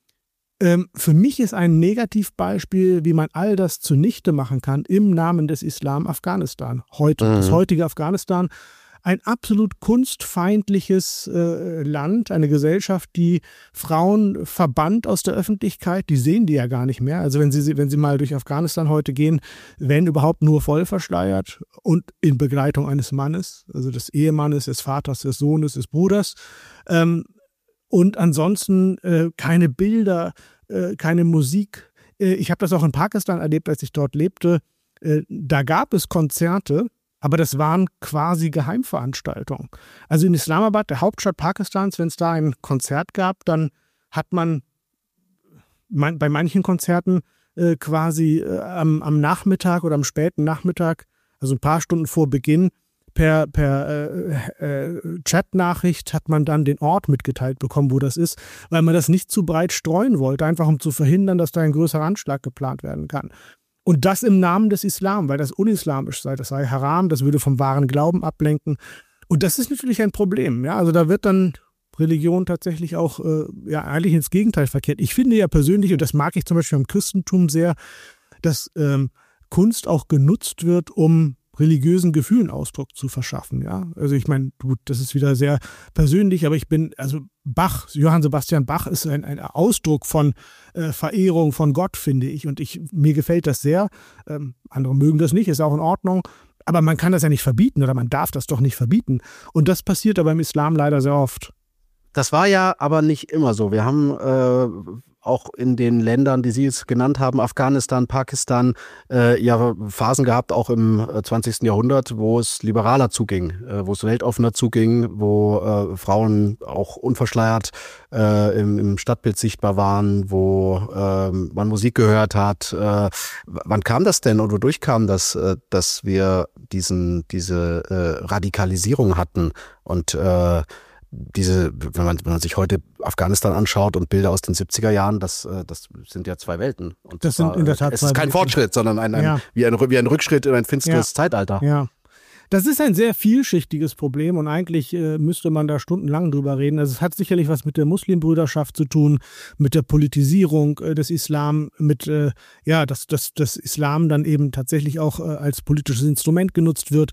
Ähm, für mich ist ein Negativbeispiel, wie man all das zunichte machen kann im Namen des Islam, Afghanistan. Heute, mhm. das heutige Afghanistan. Ein absolut kunstfeindliches äh, Land, eine Gesellschaft, die Frauen verbannt aus der Öffentlichkeit, die sehen die ja gar nicht mehr. Also wenn sie, wenn sie mal durch Afghanistan heute gehen, werden überhaupt nur voll verschleiert und in Begleitung eines Mannes, also des Ehemannes, des Vaters, des Sohnes, des Bruders. Ähm, und ansonsten äh, keine Bilder, äh, keine Musik. Äh, ich habe das auch in Pakistan erlebt, als ich dort lebte. Äh, da gab es Konzerte, aber das waren quasi Geheimveranstaltungen. Also in Islamabad, der Hauptstadt Pakistans, wenn es da ein Konzert gab, dann hat man man, bei manchen Konzerten äh, quasi äh, am, am Nachmittag oder am späten Nachmittag, also ein paar Stunden vor Beginn, per, per äh, äh, Chatnachricht hat man dann den Ort mitgeteilt bekommen, wo das ist, weil man das nicht zu breit streuen wollte, einfach um zu verhindern, dass da ein größerer Anschlag geplant werden kann. Und das im Namen des Islam, weil das unislamisch sei, das sei Haram, das würde vom wahren Glauben ablenken. Und das ist natürlich ein Problem. Ja? Also da wird dann Religion tatsächlich auch äh, ja, eigentlich ins Gegenteil verkehrt. Ich finde ja persönlich, und das mag ich zum Beispiel im Christentum sehr, dass ähm, Kunst auch genutzt wird, um religiösen Gefühlen Ausdruck zu verschaffen. Ja? Also ich meine, das ist wieder sehr persönlich, aber ich bin, also Bach, Johann Sebastian Bach ist ein, ein Ausdruck von äh, Verehrung von Gott, finde ich. Und ich, mir gefällt das sehr. Ähm, andere mögen das nicht, ist auch in Ordnung. Aber man kann das ja nicht verbieten oder man darf das doch nicht verbieten. Und das passiert aber im Islam leider sehr oft. Das war ja aber nicht immer so. Wir haben äh, auch in den Ländern, die Sie jetzt genannt haben, Afghanistan, Pakistan, äh, ja Phasen gehabt, auch im zwanzigsten Jahrhundert, wo es liberaler zuging, äh, wo es weltoffener zuging, wo äh, Frauen auch unverschleiert äh, im, im Stadtbild sichtbar waren, wo äh, man Musik gehört hat. Äh, wann kam das denn und wodurch kam das, äh, dass wir diesen diese äh, Radikalisierung hatten und äh, diese, wenn man, wenn man sich heute Afghanistan anschaut und Bilder aus den siebziger Jahren, das, das sind ja zwei Welten. Und das sind in der Tat es ist kein Fortschritt, sondern ein, ein, ja. wie, ein, wie ein Rückschritt in ein finsteres ja. Zeitalter. Ja. Das ist ein sehr vielschichtiges Problem und eigentlich äh, müsste man da stundenlang drüber reden. Also es hat sicherlich was mit der Muslimbrüderschaft zu tun, mit der Politisierung äh, des Islam, mit, äh, ja, dass, dass das Islam dann eben tatsächlich auch äh, als politisches Instrument genutzt wird.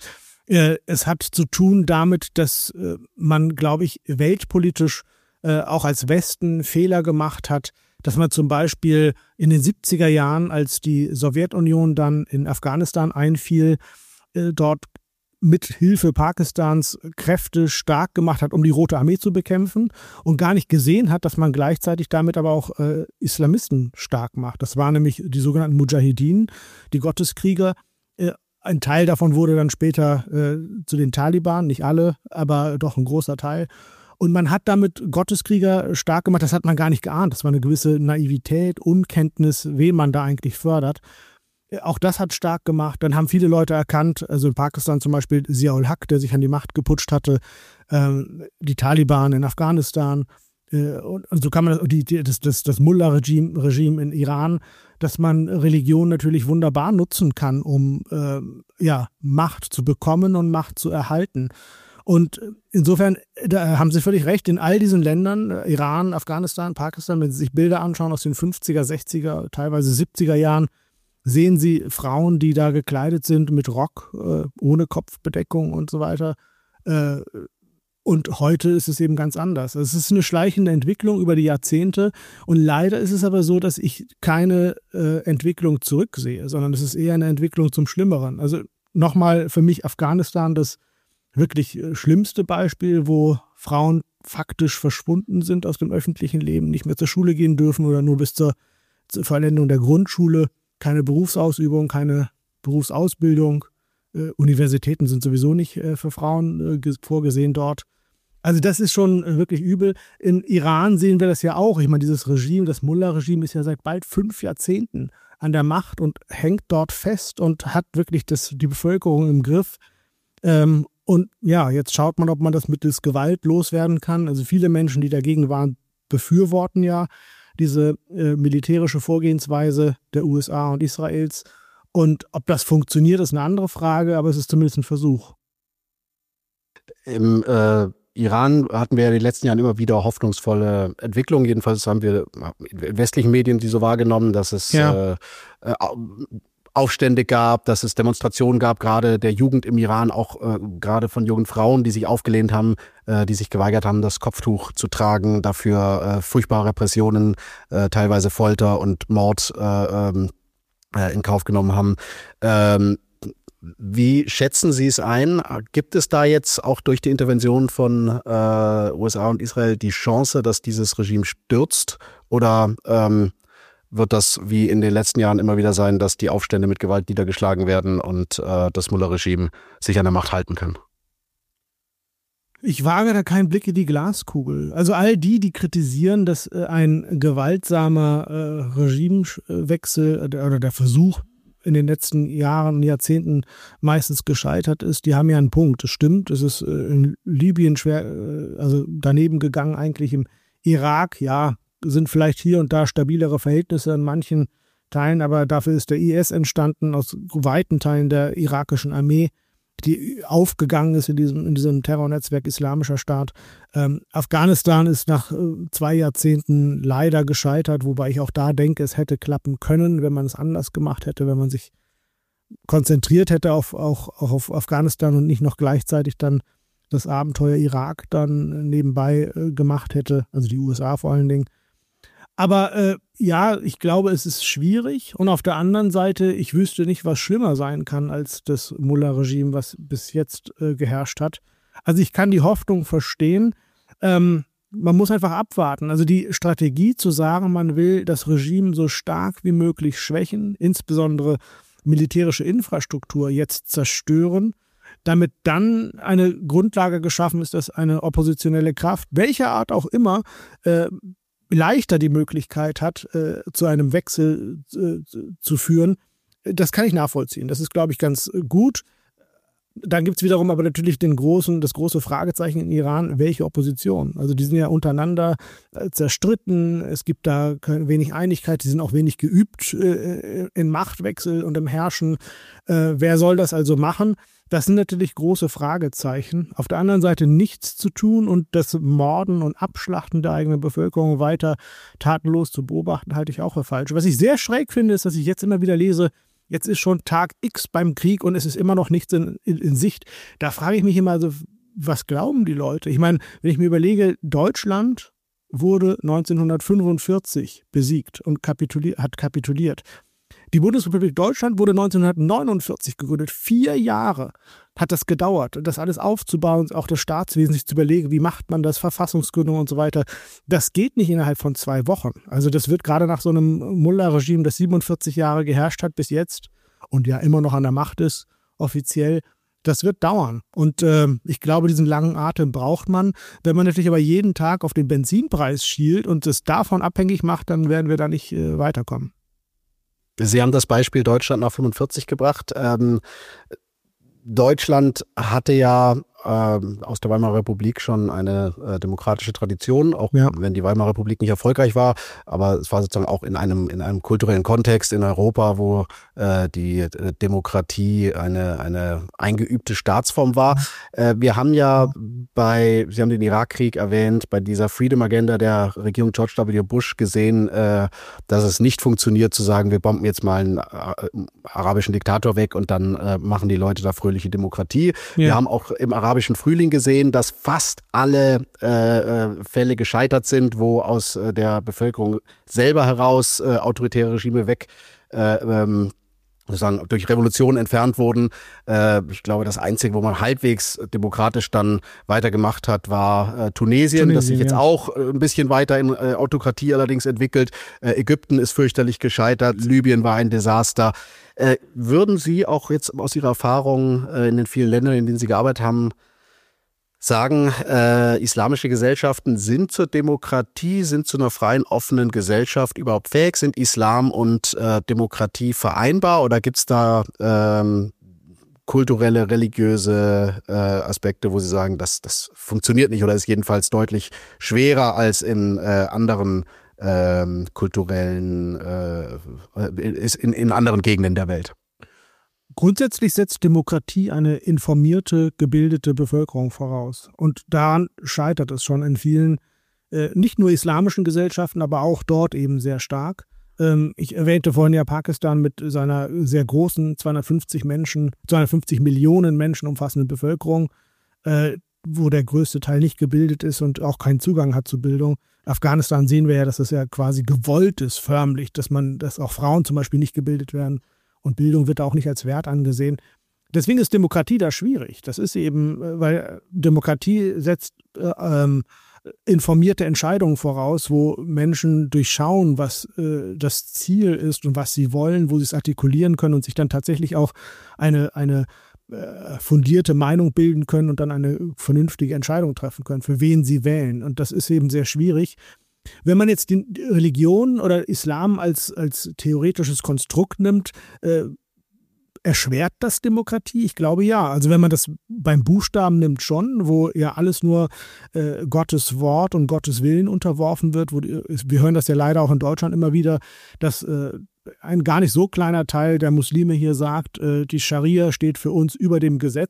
Es hat zu tun damit, dass man, glaube ich, weltpolitisch auch als Westen Fehler gemacht hat, dass man zum Beispiel in den siebziger Jahren, als die Sowjetunion dann in Afghanistan einfiel, dort mit Hilfe Pakistans Kräfte stark gemacht hat, um die Rote Armee zu bekämpfen und gar nicht gesehen hat, dass man gleichzeitig damit aber auch äh, Islamisten stark macht. Das waren nämlich die sogenannten Mujahideen, die Gotteskrieger. Äh, Ein Teil davon wurde dann später äh, zu den Taliban, nicht alle, aber doch ein großer Teil. Und man hat damit Gotteskrieger stark gemacht, das hat man gar nicht geahnt. Das war eine gewisse Naivität, Unkenntnis, wen man da eigentlich fördert. Auch das hat stark gemacht. Dann haben viele Leute erkannt, also in Pakistan zum Beispiel Zia-ul-Haq, der sich an die Macht geputscht hatte, ähm, die Taliban in Afghanistan. Äh, und, und so kann man die, die, das, das, das Mullah-Regime Regime in Iran, dass man Religion natürlich wunderbar nutzen kann, um äh, ja, Macht zu bekommen und Macht zu erhalten. Und insofern, da haben Sie völlig recht, in all diesen Ländern, Iran, Afghanistan, Pakistan, wenn Sie sich Bilder anschauen aus den fünfziger, sechziger, teilweise siebziger Jahren, sehen Sie Frauen, die da gekleidet sind mit Rock, äh, ohne Kopfbedeckung und so weiter. Äh, Und heute ist es eben ganz anders. Es ist eine schleichende Entwicklung über die Jahrzehnte und leider ist es aber so, dass ich keine äh, Entwicklung zurücksehe, sondern es ist eher eine Entwicklung zum Schlimmeren. Also nochmal für mich Afghanistan das wirklich äh, schlimmste Beispiel, wo Frauen faktisch verschwunden sind aus dem öffentlichen Leben, nicht mehr zur Schule gehen dürfen oder nur bis zur, zur Vollendung der Grundschule, keine Berufsausübung, keine Berufsausbildung. Äh, Universitäten sind sowieso nicht äh, für Frauen äh, vorgesehen dort. Also das ist schon äh, wirklich übel. In Iran sehen wir das ja auch. Ich meine, dieses Regime, das Mullah-Regime ist ja seit bald fünf Jahrzehnten an der Macht und hängt dort fest und hat wirklich das, die Bevölkerung im Griff. Ähm, und ja, jetzt schaut man, ob man das mittels Gewalt loswerden kann. Also viele Menschen, die dagegen waren, befürworten ja diese äh, militärische Vorgehensweise der U S A und Israels. Und ob das funktioniert, ist eine andere Frage, aber es ist zumindest ein Versuch. Im äh, Iran hatten wir ja in den letzten Jahren immer wieder hoffnungsvolle Entwicklungen. Jedenfalls haben wir in westlichen Medien die so wahrgenommen, dass es ja. äh, Aufstände gab, dass es Demonstrationen gab, gerade der Jugend im Iran, auch äh, gerade von jungen Frauen, die sich aufgelehnt haben, äh, die sich geweigert haben, das Kopftuch zu tragen, dafür äh, furchtbare Repressionen, äh, teilweise Folter und Mord äh, ähm, in Kauf genommen haben. Ähm, wie schätzen Sie es ein? Gibt es da jetzt auch durch die Intervention von äh, U S A und Israel die Chance, dass dieses Regime stürzt? Oder ähm, wird das wie in den letzten Jahren immer wieder sein, dass die Aufstände mit Gewalt niedergeschlagen werden und äh, das Mullah-Regime sich an der Macht halten kann? Ich wage da keinen Blick in die Glaskugel. Also all die, die kritisieren, dass äh, ein gewaltsamer äh, Regimewechsel äh, oder der Versuch in den letzten Jahren und Jahrzehnten meistens gescheitert ist, die haben ja einen Punkt. Das stimmt, es ist äh, in Libyen schwer, äh, also daneben gegangen eigentlich. Im Irak, ja, sind vielleicht hier und da stabilere Verhältnisse in manchen Teilen, aber dafür ist der I S entstanden aus weiten Teilen der irakischen Armee, die aufgegangen ist in diesem, in diesem Terrornetzwerk Islamischer Staat. Ähm, Afghanistan ist nach äh, zwei Jahrzehnten leider gescheitert, wobei ich auch da denke, es hätte klappen können, wenn man es anders gemacht hätte, wenn man sich konzentriert hätte auf, auch, auch auf Afghanistan und nicht noch gleichzeitig dann das Abenteuer Irak dann nebenbei äh, gemacht hätte, also die U S A vor allen Dingen. Aber äh, ja, ich glaube, es ist schwierig. Und auf der anderen Seite, ich wüsste nicht, was schlimmer sein kann als das Mullah-Regime, was bis jetzt äh, geherrscht hat. Also ich kann die Hoffnung verstehen. Ähm, man muss einfach abwarten. Also die Strategie zu sagen, man will das Regime so stark wie möglich schwächen, insbesondere militärische Infrastruktur jetzt zerstören, damit dann eine Grundlage geschaffen ist, dass eine oppositionelle Kraft, welcher Art auch immer, äh, leichter die Möglichkeit hat, äh, zu einem Wechsel äh, zu führen. Das kann ich nachvollziehen. Das ist, glaube ich, ganz gut. Dann gibt es wiederum aber natürlich den großen, das große Fragezeichen in Iran, welche Opposition? Also die sind ja untereinander äh, zerstritten, es gibt da wenig Einigkeit, die sind auch wenig geübt äh, in Machtwechsel und im Herrschen. Äh, wer soll das also machen? Das sind natürlich große Fragezeichen. Auf der anderen Seite nichts zu tun und das Morden und Abschlachten der eigenen Bevölkerung weiter tatenlos zu beobachten, halte ich auch für falsch. Was ich sehr schräg finde, ist, dass ich jetzt immer wieder lese, jetzt ist schon Tag X beim Krieg und es ist immer noch nichts in, in, in Sicht. Da frage ich mich immer, also, was glauben die Leute? Ich meine, wenn ich mir überlege, Deutschland wurde neunzehnhundertfünfundvierzig besiegt und kapituliert, hat kapituliert. Die Bundesrepublik Deutschland wurde neunzehnhundertneunundvierzig gegründet. Vier Jahre hat das gedauert, das alles aufzubauen, auch das Staatswesen sich zu überlegen, wie macht man das, Verfassungsgründung und so weiter. Das geht nicht innerhalb von zwei Wochen. Also das wird gerade nach so einem Mullah-Regime, das siebenundvierzig Jahre geherrscht hat bis jetzt und ja immer noch an der Macht ist, offiziell, das wird dauern. Und äh, ich glaube, diesen langen Atem braucht man. Wenn man natürlich aber jeden Tag auf den Benzinpreis schielt und es davon abhängig macht, dann werden wir da nicht äh, weiterkommen. Sie haben das Beispiel Deutschland nach fünfundvierzig gebracht. Ähm, Deutschland hatte ja ähm, aus der Weimarer Republik schon eine äh, demokratische Tradition, auch ja. wenn die Weimarer Republik nicht erfolgreich war, aber es war sozusagen auch in einem in einem kulturellen Kontext in Europa, wo äh, die äh, Demokratie eine eine eingeübte Staatsform war. Äh, wir haben ja bei, Sie haben den Irakkrieg erwähnt, bei dieser Freedom Agenda der Regierung George W. Bush gesehen, äh, dass es nicht funktioniert zu sagen, wir bomben jetzt mal einen äh, arabischen Diktator weg und dann äh, machen die Leute da fröhliche Demokratie. Ja. Wir haben auch im arabischen Frühling gesehen, dass fast alle äh, Fälle gescheitert sind, wo aus äh, der Bevölkerung selber heraus äh, autoritäre Regime weg äh, ähm, sozusagen durch Revolutionen entfernt wurden. Äh, ich glaube, das Einzige, wo man halbwegs demokratisch dann weitergemacht hat, war äh, Tunesien, Tunesien, das sich jetzt ja. auch äh, ein bisschen weiter in äh, Autokratie allerdings entwickelt. Äh, Ägypten ist fürchterlich gescheitert, Libyen war ein Desaster. Äh, würden Sie auch jetzt aus Ihrer Erfahrung äh, in den vielen Ländern, in denen Sie gearbeitet haben, sagen, äh, islamische Gesellschaften sind zur Demokratie, sind zu einer freien, offenen Gesellschaft überhaupt fähig? Sind Islam und äh, Demokratie vereinbar oder gibt es da ähm, kulturelle, religiöse äh, Aspekte, wo Sie sagen, das, das funktioniert nicht oder ist jedenfalls deutlich schwerer als in äh, anderen ähm, kulturellen, äh, ist in, in anderen Gegenden der Welt? Grundsätzlich setzt Demokratie eine informierte, gebildete Bevölkerung voraus. Und daran scheitert es schon in vielen, äh, nicht nur islamischen Gesellschaften, aber auch dort eben sehr stark. Ähm, ich erwähnte vorhin ja Pakistan mit seiner sehr großen zweihundertfünfzig Menschen, zweihundertfünfzig Millionen Menschen umfassenden Bevölkerung, äh, wo der größte Teil nicht gebildet ist und auch keinen Zugang hat zu Bildung. Afghanistan sehen wir ja, dass das ja quasi gewollt ist, förmlich, dass man, dass auch Frauen zum Beispiel nicht gebildet werden. Und Bildung wird auch nicht als Wert angesehen. Deswegen ist Demokratie da schwierig. Das ist eben, weil Demokratie setzt äh, ähm, informierte Entscheidungen voraus, wo Menschen durchschauen, was äh, das Ziel ist und was sie wollen, wo sie es artikulieren können und sich dann tatsächlich auch eine, eine äh, fundierte Meinung bilden können und dann eine vernünftige Entscheidung treffen können, für wen sie wählen. Und das ist eben sehr schwierig. Wenn man jetzt die Religion oder Islam als, als theoretisches Konstrukt nimmt, äh, erschwert das Demokratie? Ich glaube ja. Also wenn man das beim Buchstaben nimmt schon, wo ja alles nur äh, Gottes Wort und Gottes Willen unterworfen wird. Wo die, wir hören das ja leider auch in Deutschland immer wieder, dass äh, ein gar nicht so kleiner Teil der Muslime hier sagt, äh, die Scharia steht für uns über dem Gesetz.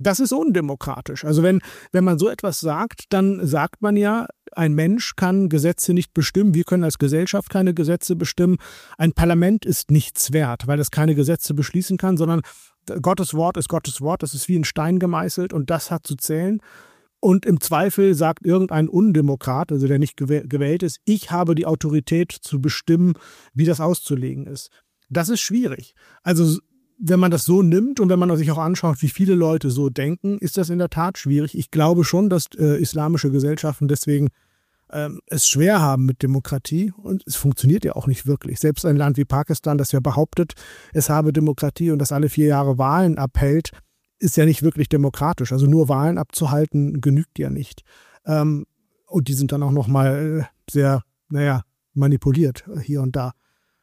Das ist undemokratisch. Also wenn, wenn man so etwas sagt, dann sagt man ja, ein Mensch kann Gesetze nicht bestimmen. Wir können als Gesellschaft keine Gesetze bestimmen. Ein Parlament ist nichts wert, weil es keine Gesetze beschließen kann, sondern Gottes Wort ist Gottes Wort. Das ist wie in Stein gemeißelt und das hat zu zählen. Und im Zweifel sagt irgendein Undemokrat, also der nicht gewählt ist, ich habe die Autorität zu bestimmen, wie das auszulegen ist. Das ist schwierig. Also wenn man das so nimmt und wenn man sich auch anschaut, wie viele Leute so denken, ist das in der Tat schwierig. Ich glaube schon, dass äh, islamische Gesellschaften deswegen ähm, es schwer haben mit Demokratie und es funktioniert ja auch nicht wirklich. Selbst ein Land wie Pakistan, das ja behauptet, es habe Demokratie und das alle vier Jahre Wahlen abhält, ist ja nicht wirklich demokratisch. Also nur Wahlen abzuhalten genügt ja nicht. Ähm, und die sind dann auch nochmal sehr, naja, manipuliert hier und da.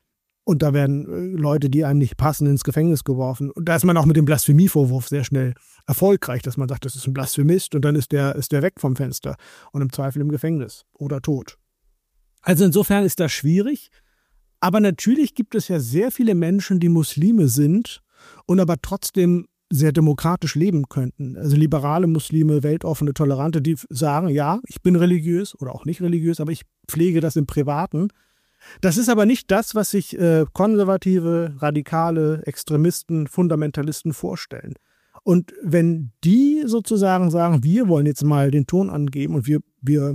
Und da werden Leute, die einem nicht passen, ins Gefängnis geworfen. Und da ist man auch mit dem Blasphemievorwurf sehr schnell erfolgreich, dass man sagt, das ist ein Blasphemist und dann ist der, ist der weg vom Fenster und im Zweifel im Gefängnis oder tot. Also insofern ist das schwierig. Aber natürlich gibt es ja sehr viele Menschen, die Muslime sind und aber trotzdem sehr demokratisch leben könnten. Also liberale Muslime, weltoffene, tolerante, die sagen, ja, ich bin religiös oder auch nicht religiös, aber ich pflege das im Privaten. Das ist aber nicht das, was sich äh, konservative, radikale Extremisten, Fundamentalisten vorstellen. Und wenn die sozusagen sagen, wir wollen jetzt mal den Ton angeben und wir, wir,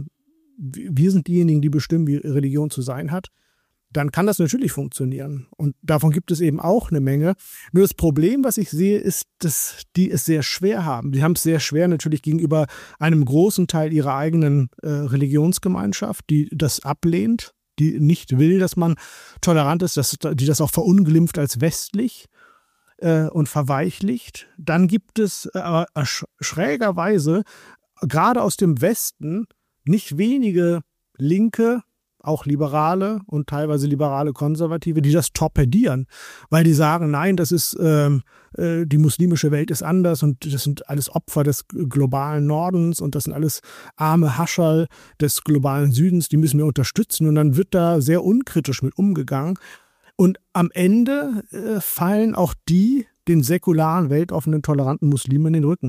wir sind diejenigen, die bestimmen, wie Religion zu sein hat, dann kann das natürlich funktionieren. Und davon gibt es eben auch eine Menge. Nur das Problem, was ich sehe, ist, dass die es sehr schwer haben. Die haben es sehr schwer natürlich gegenüber einem großen Teil ihrer eigenen äh, Religionsgemeinschaft, die das ablehnt, die nicht will, dass man tolerant ist, dass, die das auch verunglimpft als westlich äh, und verweichlicht. Dann gibt es aber äh, schrägerweise gerade aus dem Westen nicht wenige Linke, auch Liberale und teilweise liberale Konservative, die das torpedieren, weil die sagen, nein, das ist ähm, äh, die muslimische Welt ist anders und das sind alles Opfer des globalen Nordens und das sind alles arme Hascherl des globalen Südens, die müssen wir unterstützen und dann wird da sehr unkritisch mit umgegangen und am Ende äh, fallen auch die den säkularen, weltoffenen, toleranten Muslimen in den Rücken.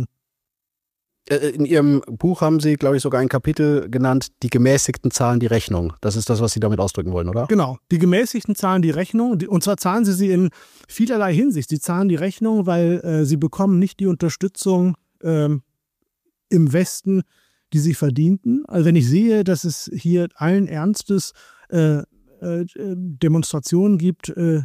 In Ihrem Buch haben Sie, glaube ich, sogar ein Kapitel genannt, die Gemäßigten zahlen die Rechnung. Das ist das, was Sie damit ausdrücken wollen, oder? Genau, die Gemäßigten zahlen die Rechnung und zwar zahlen sie sie in vielerlei Hinsicht. Sie zahlen die Rechnung, weil äh, sie bekommen nicht die Unterstützung ähm, im Westen, die sie verdienten. Also wenn ich sehe, dass es hier allen Ernstes äh, äh, Demonstrationen gibt, äh,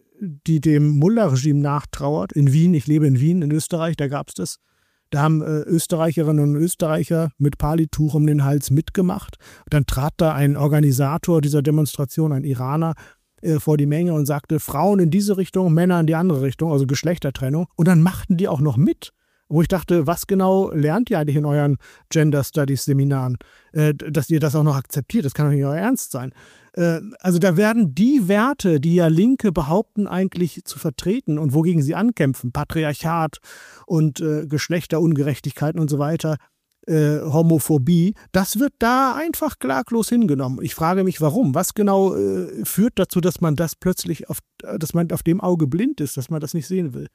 die dem Mullah-Regime nachtrauert, in Wien, ich lebe in Wien, in Österreich, da gab es das. Da haben äh, Österreicherinnen und Österreicher mit Palituch um den Hals mitgemacht. Dann trat da ein Organisator dieser Demonstration, ein Iraner, äh, vor die Menge und sagte, Frauen in diese Richtung, Männer in die andere Richtung, also Geschlechtertrennung. Und dann machten die auch noch mit. Wo ich dachte, was genau lernt ihr eigentlich in euren Gender Studies Seminaren, äh, dass ihr das auch noch akzeptiert? Das kann doch nicht euer Ernst sein. Äh, also da werden die Werte, die ja Linke behaupten eigentlich zu vertreten und wogegen sie ankämpfen, Patriarchat und äh, Geschlechterungerechtigkeiten und so weiter, äh, Homophobie, das wird da einfach klaglos hingenommen. Ich frage mich, warum? Was genau äh, führt dazu, dass man das plötzlich, auf, dass man auf dem Auge blind ist, dass man das nicht sehen will?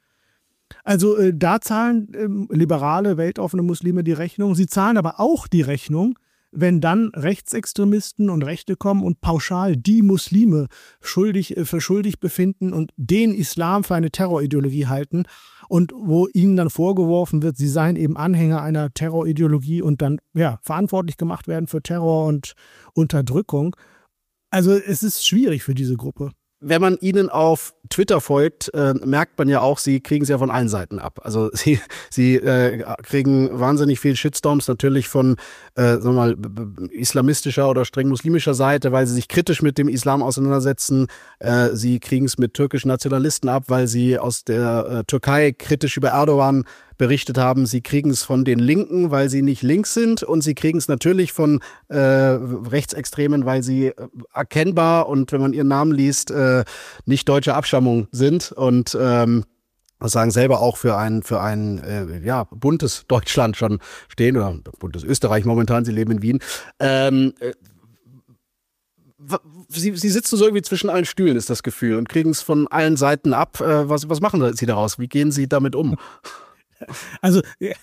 Also äh, da zahlen äh, liberale, weltoffene Muslime die Rechnung. Sie zahlen aber auch die Rechnung, wenn dann Rechtsextremisten und Rechte kommen und pauschal die Muslime schuldig, äh, für schuldig befinden und den Islam für eine Terrorideologie halten und wo ihnen dann vorgeworfen wird, sie seien eben Anhänger einer Terrorideologie und dann ja verantwortlich gemacht werden für Terror und Unterdrückung. Also es ist schwierig für diese Gruppe. Wenn man Ihnen auf Twitter folgt, äh, merkt man ja auch, Sie kriegen es ja von allen Seiten ab. Also Sie, Sie äh, kriegen wahnsinnig viel Shitstorms natürlich von äh, sagen wir mal, islamistischer oder streng muslimischer Seite, weil Sie sich kritisch mit dem Islam auseinandersetzen. Äh, Sie kriegen es mit türkischen Nationalisten ab, weil Sie aus der äh, Türkei kritisch über Erdogan berichtet haben. Sie kriegen es von den Linken, weil sie nicht links sind und sie kriegen es natürlich von äh, Rechtsextremen, weil sie äh, erkennbar und wenn man ihren Namen liest, äh, nicht deutscher Abstammung sind und ähm, sagen selber auch für ein für ein äh, ja buntes Deutschland schon stehen oder buntes Österreich momentan. Sie leben in Wien. Ähm, äh, Sie, Sie sitzen so irgendwie zwischen allen Stühlen, ist das Gefühl, und kriegen es von allen Seiten ab. Äh, was was machen Sie daraus? Wie gehen Sie damit um? Also,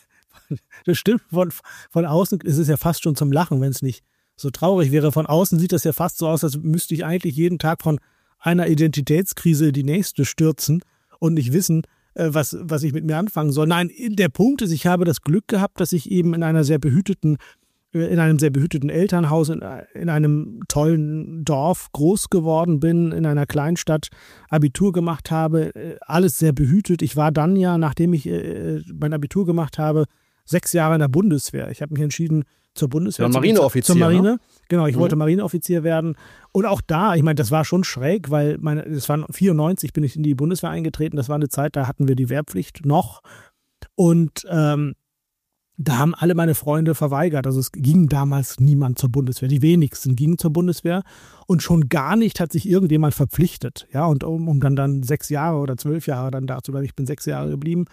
das stimmt, von, von außen ist es ja fast schon zum Lachen, wenn es nicht so traurig wäre. Von außen sieht das ja fast so aus, als müsste ich eigentlich jeden Tag von einer Identitätskrise in die nächste stürzen und nicht wissen, was, was ich mit mir anfangen soll. Nein, der Punkt ist, ich habe das Glück gehabt, dass ich eben in einer sehr behüteten, in einem sehr behüteten Elternhaus, in, in einem tollen Dorf groß geworden bin, in einer Kleinstadt Abitur gemacht habe, alles sehr behütet. Ich war dann ja, nachdem ich mein Abitur gemacht habe, sechs Jahre in der Bundeswehr. Ich habe mich entschieden, zur Bundeswehr ja, Marineoffizier, zur Marine. Ne? Genau, ich mhm. wollte Marineoffizier werden. Und auch da, ich meine, das war schon schräg, weil meine, das war vierundneunzig bin ich in die Bundeswehr eingetreten. Das war eine Zeit, da hatten wir die Wehrpflicht noch. Und ähm, da haben alle meine Freunde verweigert. Also es ging damals niemand zur Bundeswehr. Die wenigsten gingen zur Bundeswehr. Und schon gar nicht hat sich irgendjemand verpflichtet. Ja, und um, um dann, dann sechs Jahre oder zwölf Jahre dann da zu bleiben. Ich bin sechs Jahre geblieben.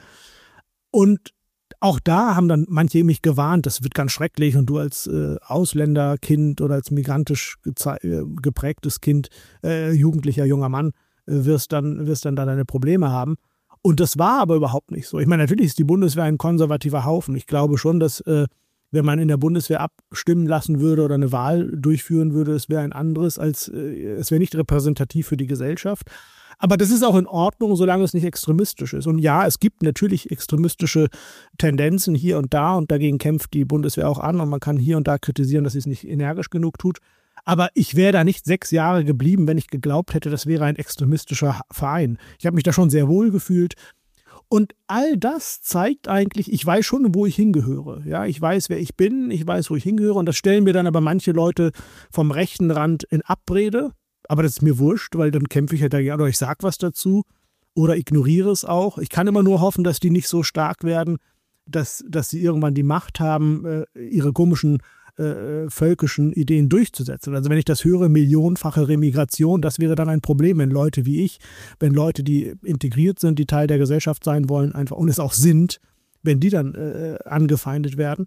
Und auch da haben dann manche mich gewarnt, das wird ganz schrecklich und du als äh, Ausländerkind oder als migrantisch äh, geprägtes Kind, äh, jugendlicher junger Mann, äh, wirst dann wirst dann da deine Probleme haben. Und das war aber überhaupt nicht so. Ich meine, natürlich ist die Bundeswehr ein konservativer Haufen. Ich glaube schon, dass äh, wenn man in der Bundeswehr abstimmen lassen würde oder eine Wahl durchführen würde, es wäre ein anderes, als äh, es wäre nicht repräsentativ für die Gesellschaft. Aber das ist auch in Ordnung, solange es nicht extremistisch ist. Und ja, es gibt natürlich extremistische Tendenzen hier und da und dagegen kämpft die Bundeswehr auch an und man kann hier und da kritisieren, dass sie es nicht energisch genug tut. Aber ich wäre da nicht sechs Jahre geblieben, wenn ich geglaubt hätte, das wäre ein extremistischer Verein. Ich habe mich da schon sehr wohl gefühlt. Und all das zeigt eigentlich, ich weiß schon, wo ich hingehöre. Ja, ich weiß, wer ich bin, ich weiß, wo ich hingehöre. Und das stellen mir dann aber manche Leute vom rechten Rand in Abrede. Aber das ist mir wurscht, weil dann kämpfe ich ja dagegen oder ich sage was dazu oder ignoriere es auch. Ich kann immer nur hoffen, dass die nicht so stark werden, dass, dass sie irgendwann die Macht haben, äh, ihre komischen äh, völkischen Ideen durchzusetzen. Also wenn ich das höre, millionenfache Remigration, das wäre dann ein Problem, wenn Leute wie ich, wenn Leute, die integriert sind, die Teil der Gesellschaft sein wollen, einfach und es auch sind, wenn die dann äh, angefeindet werden.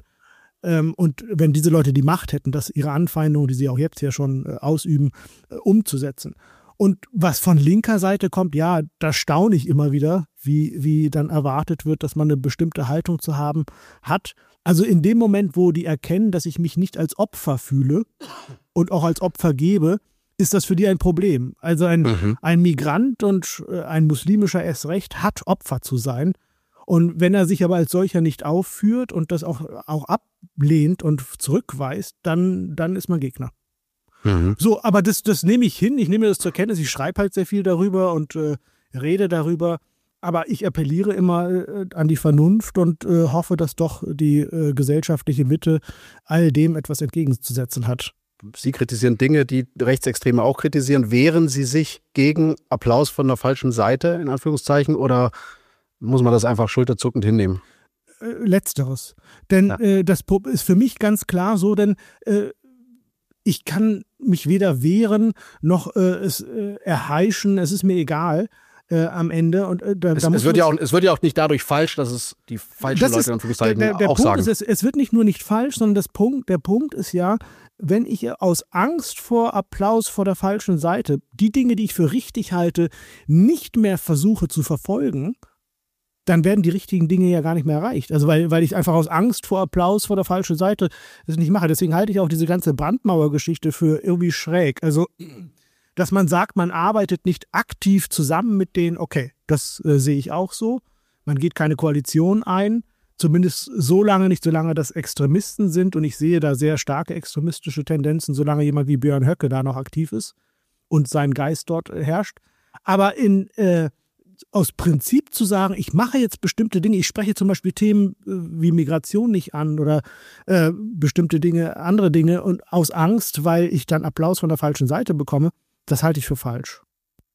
Und wenn diese Leute die Macht hätten, das ihre Anfeindung, die sie auch jetzt ja schon ausüben, umzusetzen. Und was von linker Seite kommt, ja, da staune ich immer wieder, wie, wie dann erwartet wird, dass man eine bestimmte Haltung zu haben hat. Also in dem Moment, wo die erkennen, dass ich mich nicht als Opfer fühle und auch als Opfer gebe, ist das für die ein Problem. Also ein, mhm. ein Migrant und ein muslimischer erst recht hat Opfer zu sein. Und wenn er sich aber als solcher nicht aufführt und das auch, auch ablehnt und zurückweist, dann, dann ist man Gegner. Mhm. So, aber das, das nehme ich hin, ich nehme das zur Kenntnis, ich schreibe halt sehr viel darüber und äh, rede darüber, aber ich appelliere immer äh, an die Vernunft und äh, hoffe, dass doch die äh, gesellschaftliche Mitte all dem etwas entgegenzusetzen hat. Sie kritisieren Dinge, die Rechtsextreme auch kritisieren. Wehren Sie sich gegen Applaus von der falschen Seite, in Anführungszeichen, oder muss man das einfach schulterzuckend hinnehmen? Letzteres. Denn ja. äh, das ist für mich ganz klar so, denn äh, ich kann mich weder wehren noch äh, es äh, erheischen, es ist mir egal äh, am Ende. Und, äh, da, es, da muss es, wird ja auch, es wird ja auch nicht dadurch falsch, dass es die falschen Leute in Anführungszeichen der, der auch Punkt sagen. Ist, es, es wird nicht nur nicht falsch, sondern das Punkt, der Punkt ist ja, wenn ich aus Angst vor Applaus vor der falschen Seite die Dinge, die ich für richtig halte, nicht mehr versuche zu verfolgen, dann werden die richtigen Dinge ja gar nicht mehr erreicht. Also weil, weil ich einfach aus Angst vor Applaus vor der falschen Seite das nicht mache. Deswegen halte ich auch diese ganze Brandmauergeschichte für irgendwie schräg. Also, dass man sagt, man arbeitet nicht aktiv zusammen mit denen, okay, das äh, sehe ich auch so. Man geht keine Koalition ein, zumindest so lange nicht, solange das Extremisten sind. Und ich sehe da sehr starke extremistische Tendenzen, solange jemand wie Björn Höcke da noch aktiv ist und sein Geist dort äh, herrscht. Aber in äh, aus Prinzip zu sagen, ich mache jetzt bestimmte Dinge, ich spreche zum Beispiel Themen äh, wie Migration nicht an oder äh, bestimmte Dinge, andere Dinge und aus Angst, weil ich dann Applaus von der falschen Seite bekomme, das halte ich für falsch.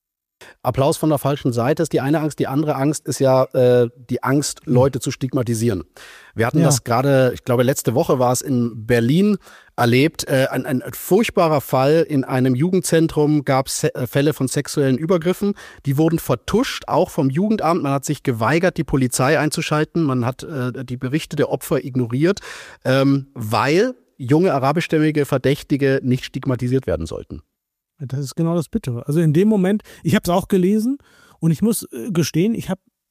Applaus von der falschen Seite ist die eine Angst. Die andere Angst ist ja äh, die Angst, Leute zu stigmatisieren. Wir hatten ja. das gerade, ich glaube, letzte Woche war es in Berlin erlebt. Äh, ein, ein furchtbarer Fall in einem Jugendzentrum, gab es Se- Fälle von sexuellen Übergriffen. Die wurden vertuscht, auch vom Jugendamt. Man hat sich geweigert, die Polizei einzuschalten. Man hat äh, die Berichte der Opfer ignoriert, ähm, weil junge arabischstämmige Verdächtige nicht stigmatisiert werden sollten. Das ist genau das Bittere. Also in dem Moment, ich habe es auch gelesen und ich muss äh, gestehen, ich habe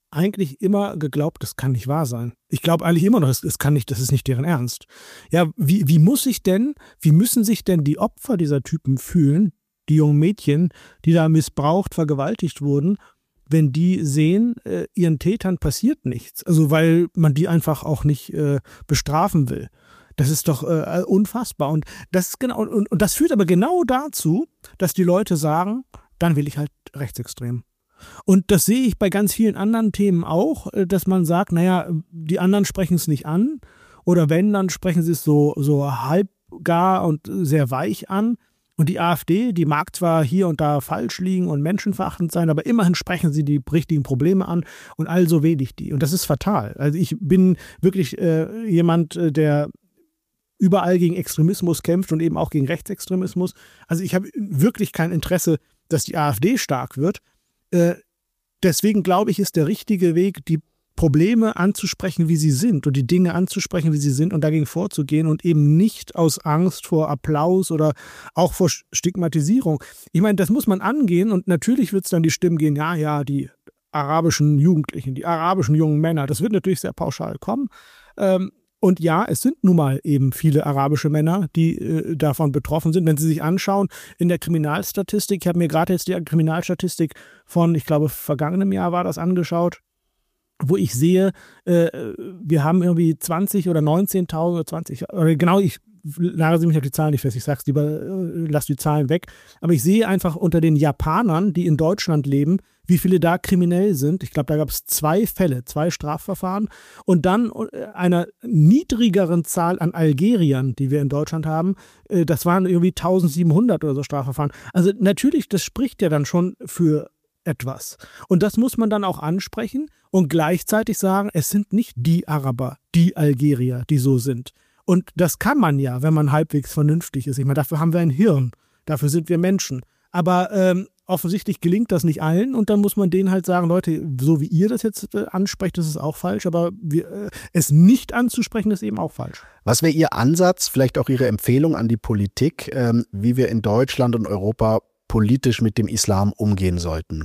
eigentlich immer geglaubt, das kann nicht wahr sein. Ich glaube eigentlich immer noch, es, es kann nicht, das ist nicht deren Ernst. Ja, wie, wie muss sich denn, wie müssen sich denn die Opfer dieser Typen fühlen, die jungen Mädchen, die da missbraucht, vergewaltigt wurden, wenn die sehen, äh, ihren Tätern passiert nichts. Also weil man die einfach auch nicht äh, bestrafen will. Das ist doch äh, unfassbar. Und das ist genau, und, und das führt aber genau dazu, dass die Leute sagen, dann will ich halt rechtsextrem. Und das sehe ich bei ganz vielen anderen Themen auch, dass man sagt, naja, die anderen sprechen es nicht an. Oder wenn, dann sprechen sie es so, so halbgar und sehr weich an. Und die AfD, die mag zwar hier und da falsch liegen und menschenverachtend sein, aber immerhin sprechen sie die richtigen Probleme an und also wähle ich die. Und das ist fatal. Also ich bin wirklich äh, jemand, der überall gegen Extremismus kämpft und eben auch gegen Rechtsextremismus. Also ich habe wirklich kein Interesse, dass die AfD stark wird. Äh, deswegen glaube ich, ist der richtige Weg, die Probleme anzusprechen, wie sie sind und die Dinge anzusprechen, wie sie sind und dagegen vorzugehen und eben nicht aus Angst vor Applaus oder auch vor Stigmatisierung. Ich meine, das muss man angehen und natürlich wird es dann die Stimmen gehen, ja, ja, die arabischen Jugendlichen, die arabischen jungen Männer, das wird natürlich sehr pauschal kommen. Ähm, und ja, es sind nun mal eben viele arabische Männer, die äh, davon betroffen sind. Wenn Sie sich anschauen, in der Kriminalstatistik, ich habe mir gerade jetzt die Kriminalstatistik von, ich glaube, vergangenem Jahr war das angeschaut, wo ich sehe, äh, wir haben irgendwie zwanzig oder neunzehntausend oder zwanzig, oder genau, ich lagere Sie mich auf die Zahlen nicht fest, ich sag's lieber, äh, lass die Zahlen weg, aber ich sehe einfach unter den Japanern, die in Deutschland leben, wie viele da kriminell sind. Ich glaube, da gab es zwei Fälle, zwei Strafverfahren und dann einer niedrigeren Zahl an Algeriern, die wir in Deutschland haben, äh, das waren irgendwie eintausendsiebenhundert oder so Strafverfahren. Also natürlich, das spricht ja dann schon für etwas. Und das muss man dann auch ansprechen und gleichzeitig sagen, es sind nicht die Araber, die Algerier, die so sind. Und das kann man ja, wenn man halbwegs vernünftig ist. Ich meine, dafür haben wir ein Hirn, dafür sind wir Menschen. Aber ähm, offensichtlich gelingt das nicht allen und dann muss man denen halt sagen, Leute, so wie ihr das jetzt äh, ansprecht, das ist auch falsch, aber wir, äh, es nicht anzusprechen, ist eben auch falsch. Was wäre Ihr Ansatz, vielleicht auch Ihre Empfehlung an die Politik, ähm, wie wir in Deutschland und Europa politisch mit dem Islam umgehen sollten?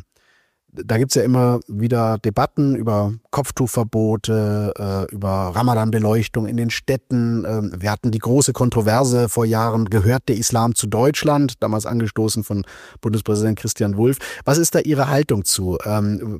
Da gibt es ja immer wieder Debatten über Kopftuchverbote, äh, über Ramadan-Beleuchtung in den Städten. Ähm, wir hatten die große Kontroverse vor Jahren, gehört der Islam zu Deutschland? Damals angestoßen von Bundespräsident Christian Wulff. Was ist da Ihre Haltung zu? Ähm,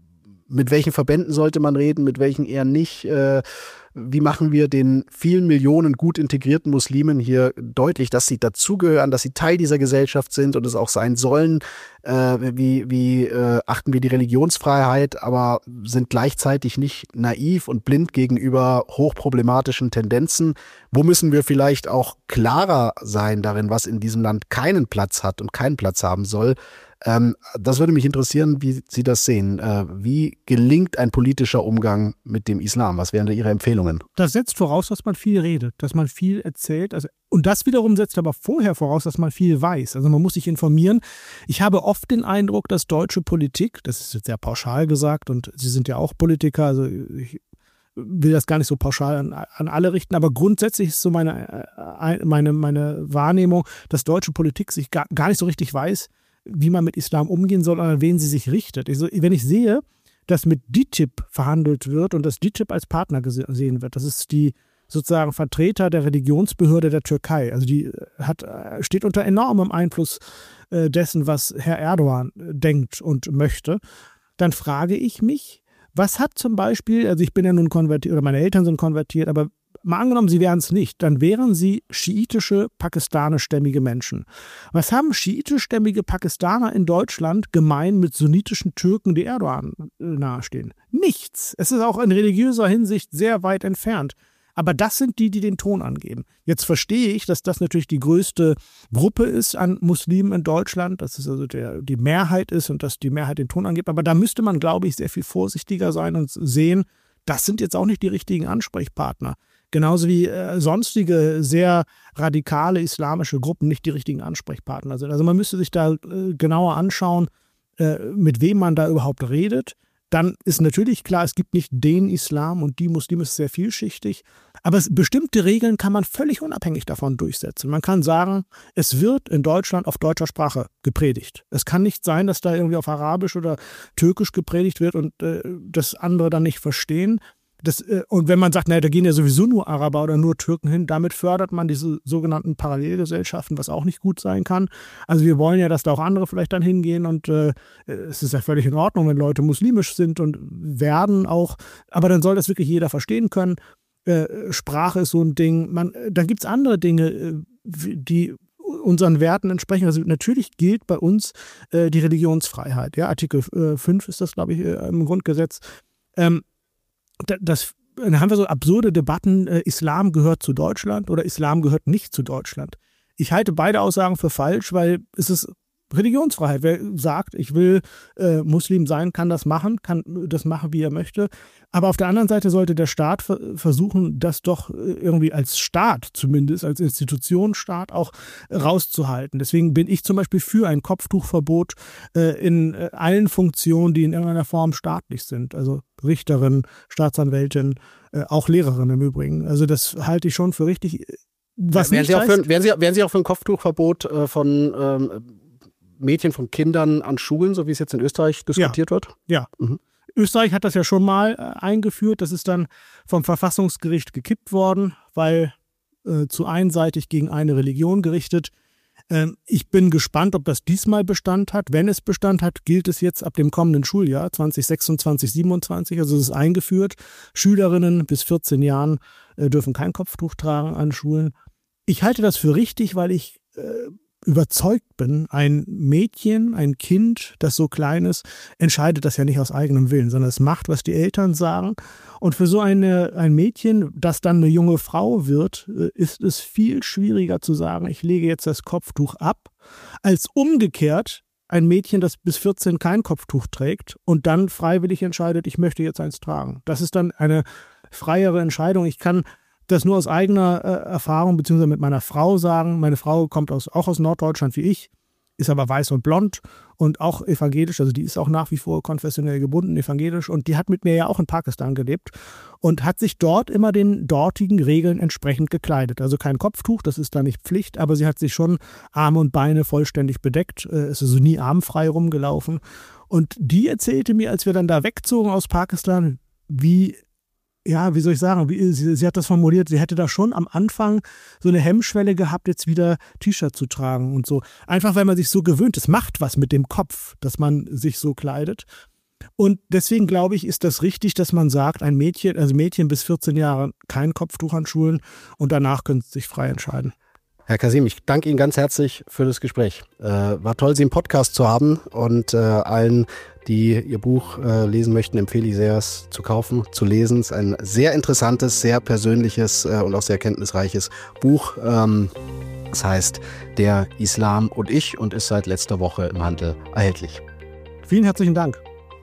mit welchen Verbänden sollte man reden, mit welchen eher nicht? Äh, wie machen wir den vielen Millionen gut integrierten Muslimen hier deutlich, dass sie dazugehören, dass sie Teil dieser Gesellschaft sind und es auch sein sollen? Äh, wie wie äh, achten wir die Religionsfreiheit, aber sind gleichzeitig nicht naiv und blind gegenüber hochproblematischen Tendenzen? Wo müssen wir vielleicht auch klarer sein darin, was in diesem Land keinen Platz hat und keinen Platz haben soll? Ähm, das würde mich interessieren, wie Sie das sehen. Äh, wie gelingt ein politischer Umgang mit dem Islam? Was wären da Ihre Empfehlungen? Das setzt voraus, dass man viel redet, dass man viel erzählt. Also, und das wiederum setzt aber vorher voraus, dass man viel weiß. Also man muss sich informieren. Ich habe oft den Eindruck, dass deutsche Politik, das ist jetzt sehr pauschal gesagt und Sie sind ja auch Politiker, also ich will das gar nicht so pauschal an, an alle richten, aber grundsätzlich ist so meine, meine, meine Wahrnehmung, dass deutsche Politik sich gar, gar nicht so richtig weiß, wie man mit Islam umgehen soll und an wen sie sich richtet. Also, wenn ich sehe, dass mit D I T I B verhandelt wird und dass D I T I B als Partner gesehen wird, das ist die sozusagen Vertreter der Religionsbehörde der Türkei. Also die hat, steht unter enormem Einfluss äh, dessen, was Herr Erdogan denkt und möchte. Dann frage ich mich, was hat zum Beispiel, also ich bin ja nun konvertiert, oder meine Eltern sind konvertiert, aber mal angenommen, sie wären es nicht, dann wären sie schiitische, pakistanischstämmige Menschen. Was haben schiitischstämmige Pakistaner in Deutschland gemein mit sunnitischen Türken, die Erdogan nahestehen? Nichts. Es ist auch in religiöser Hinsicht sehr weit entfernt. Aber das sind die, die den Ton angeben. Jetzt verstehe ich, dass das natürlich die größte Gruppe ist an Muslimen in Deutschland, dass es also der, die Mehrheit ist und dass die Mehrheit den Ton angibt. Aber da müsste man, glaube ich, sehr viel vorsichtiger sein und sehen, das sind jetzt auch nicht die richtigen Ansprechpartner. Genauso wie äh, sonstige sehr radikale islamische Gruppen nicht die richtigen Ansprechpartner sind. Also man müsste sich da äh, genauer anschauen, äh, mit wem man da überhaupt redet. Dann ist natürlich klar, es gibt nicht den Islam und die Muslime ist sehr vielschichtig. Aber es, bestimmte Regeln kann man völlig unabhängig davon durchsetzen. Man kann sagen, es wird in Deutschland auf deutscher Sprache gepredigt. Es kann nicht sein, dass da irgendwie auf Arabisch oder Türkisch gepredigt wird und äh, das andere dann nicht verstehen. Das, äh, und wenn man sagt, naja, da gehen ja sowieso nur Araber oder nur Türken hin, damit fördert man diese sogenannten Parallelgesellschaften, was auch nicht gut sein kann. Also wir wollen ja, dass da auch andere vielleicht dann hingehen und äh, es ist ja völlig in Ordnung, wenn Leute muslimisch sind und werden auch, aber dann soll das wirklich jeder verstehen können. Äh, Sprache ist so ein Ding. Man, dann gibt es andere Dinge, äh, die unseren Werten entsprechen. Also natürlich gilt bei uns äh, die Religionsfreiheit. Ja, Artikel äh, fünf ist das, glaube ich, äh, im Grundgesetz. Ähm, das, dann haben wir so absurde Debatten, äh, Islam gehört zu Deutschland oder Islam gehört nicht zu Deutschland. Ich halte beide Aussagen für falsch, weil es ist Religionsfreiheit. Wer sagt, ich will äh, Muslim sein, kann das machen, kann das machen, wie er möchte. Aber auf der anderen Seite sollte der Staat ver- versuchen, das doch irgendwie als Staat zumindest, als Institutionsstaat auch rauszuhalten. Deswegen bin ich zum Beispiel für ein Kopftuchverbot äh, in äh, allen Funktionen, die in irgendeiner Form staatlich sind. Also Richterin, Staatsanwältin, äh, auch Lehrerin im Übrigen. Also das halte ich schon für richtig. Was wären, nicht Sie auch heißt, für, wären, Sie, wären Sie auch für ein Kopftuchverbot äh, von ähm, Mädchen, von Kindern an Schulen, so wie es jetzt in Österreich diskutiert ja. wird? Ja. Mhm. Österreich hat das ja schon mal äh, eingeführt. Das ist dann vom Verfassungsgericht gekippt worden, weil äh, zu einseitig gegen eine Religion gerichtet. Ähm, ich bin gespannt, ob das diesmal Bestand hat. Wenn es Bestand hat, gilt es jetzt ab dem kommenden Schuljahr zwanzig sechsundzwanzig siebenundzwanzig. Also es ist eingeführt. Schülerinnen bis vierzehn Jahren äh, dürfen kein Kopftuch tragen an Schulen. Ich halte das für richtig, weil ich äh, überzeugt bin, ein Mädchen, ein Kind, das so klein ist, entscheidet das ja nicht aus eigenem Willen, sondern es macht, was die Eltern sagen. Und für so eine, ein Mädchen, das dann eine junge Frau wird, ist es viel schwieriger zu sagen, ich lege jetzt das Kopftuch ab, als umgekehrt ein Mädchen, das bis vierzehn kein Kopftuch trägt und dann freiwillig entscheidet, ich möchte jetzt eins tragen. Das ist dann eine freiere Entscheidung. Ich kann das nur aus eigener äh, Erfahrung beziehungsweise mit meiner Frau sagen. Meine Frau kommt aus, auch aus Norddeutschland wie ich, ist aber weiß und blond und auch evangelisch. Also die ist auch nach wie vor konfessionell gebunden, evangelisch. Und die hat mit mir ja auch in Pakistan gelebt und hat sich dort immer den dortigen Regeln entsprechend gekleidet. Also kein Kopftuch, das ist da nicht Pflicht, aber sie hat sich schon Arme und Beine vollständig bedeckt. Äh, ist also nie armfrei rumgelaufen. Und die erzählte mir, als wir dann da wegzogen aus Pakistan, wie ja, wie soll ich sagen, wie, sie, sie hat das formuliert, sie hätte da schon am Anfang so eine Hemmschwelle gehabt, jetzt wieder T-Shirt zu tragen und so. Einfach, weil man sich so gewöhnt, es macht was mit dem Kopf, dass man sich so kleidet. Und deswegen glaube ich, ist das richtig, dass man sagt, ein Mädchen, also Mädchen bis vierzehn Jahre kein Kopftuch an Schulen und danach können sie sich frei entscheiden. Herr Kasim, ich danke Ihnen ganz herzlich für das Gespräch. Äh, war toll, Sie im Podcast zu haben und äh, allen, die Ihr Buch äh, lesen möchten, empfehle ich sehr, es zu kaufen, zu lesen. Es ist ein sehr interessantes, sehr persönliches äh, und auch sehr kenntnisreiches Buch. Ähm, das heißt Der Islam und ich und ist seit letzter Woche im Handel erhältlich. Vielen herzlichen Dank.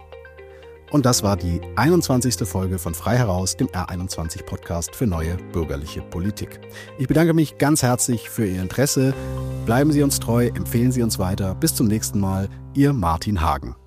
Und das war die einundzwanzigste Folge von Frei Heraus, dem R einundzwanzig Podcast für neue bürgerliche Politik. Ich bedanke mich ganz herzlich für Ihr Interesse. Bleiben Sie uns treu, empfehlen Sie uns weiter. Bis zum nächsten Mal, Ihr Martin Hagen.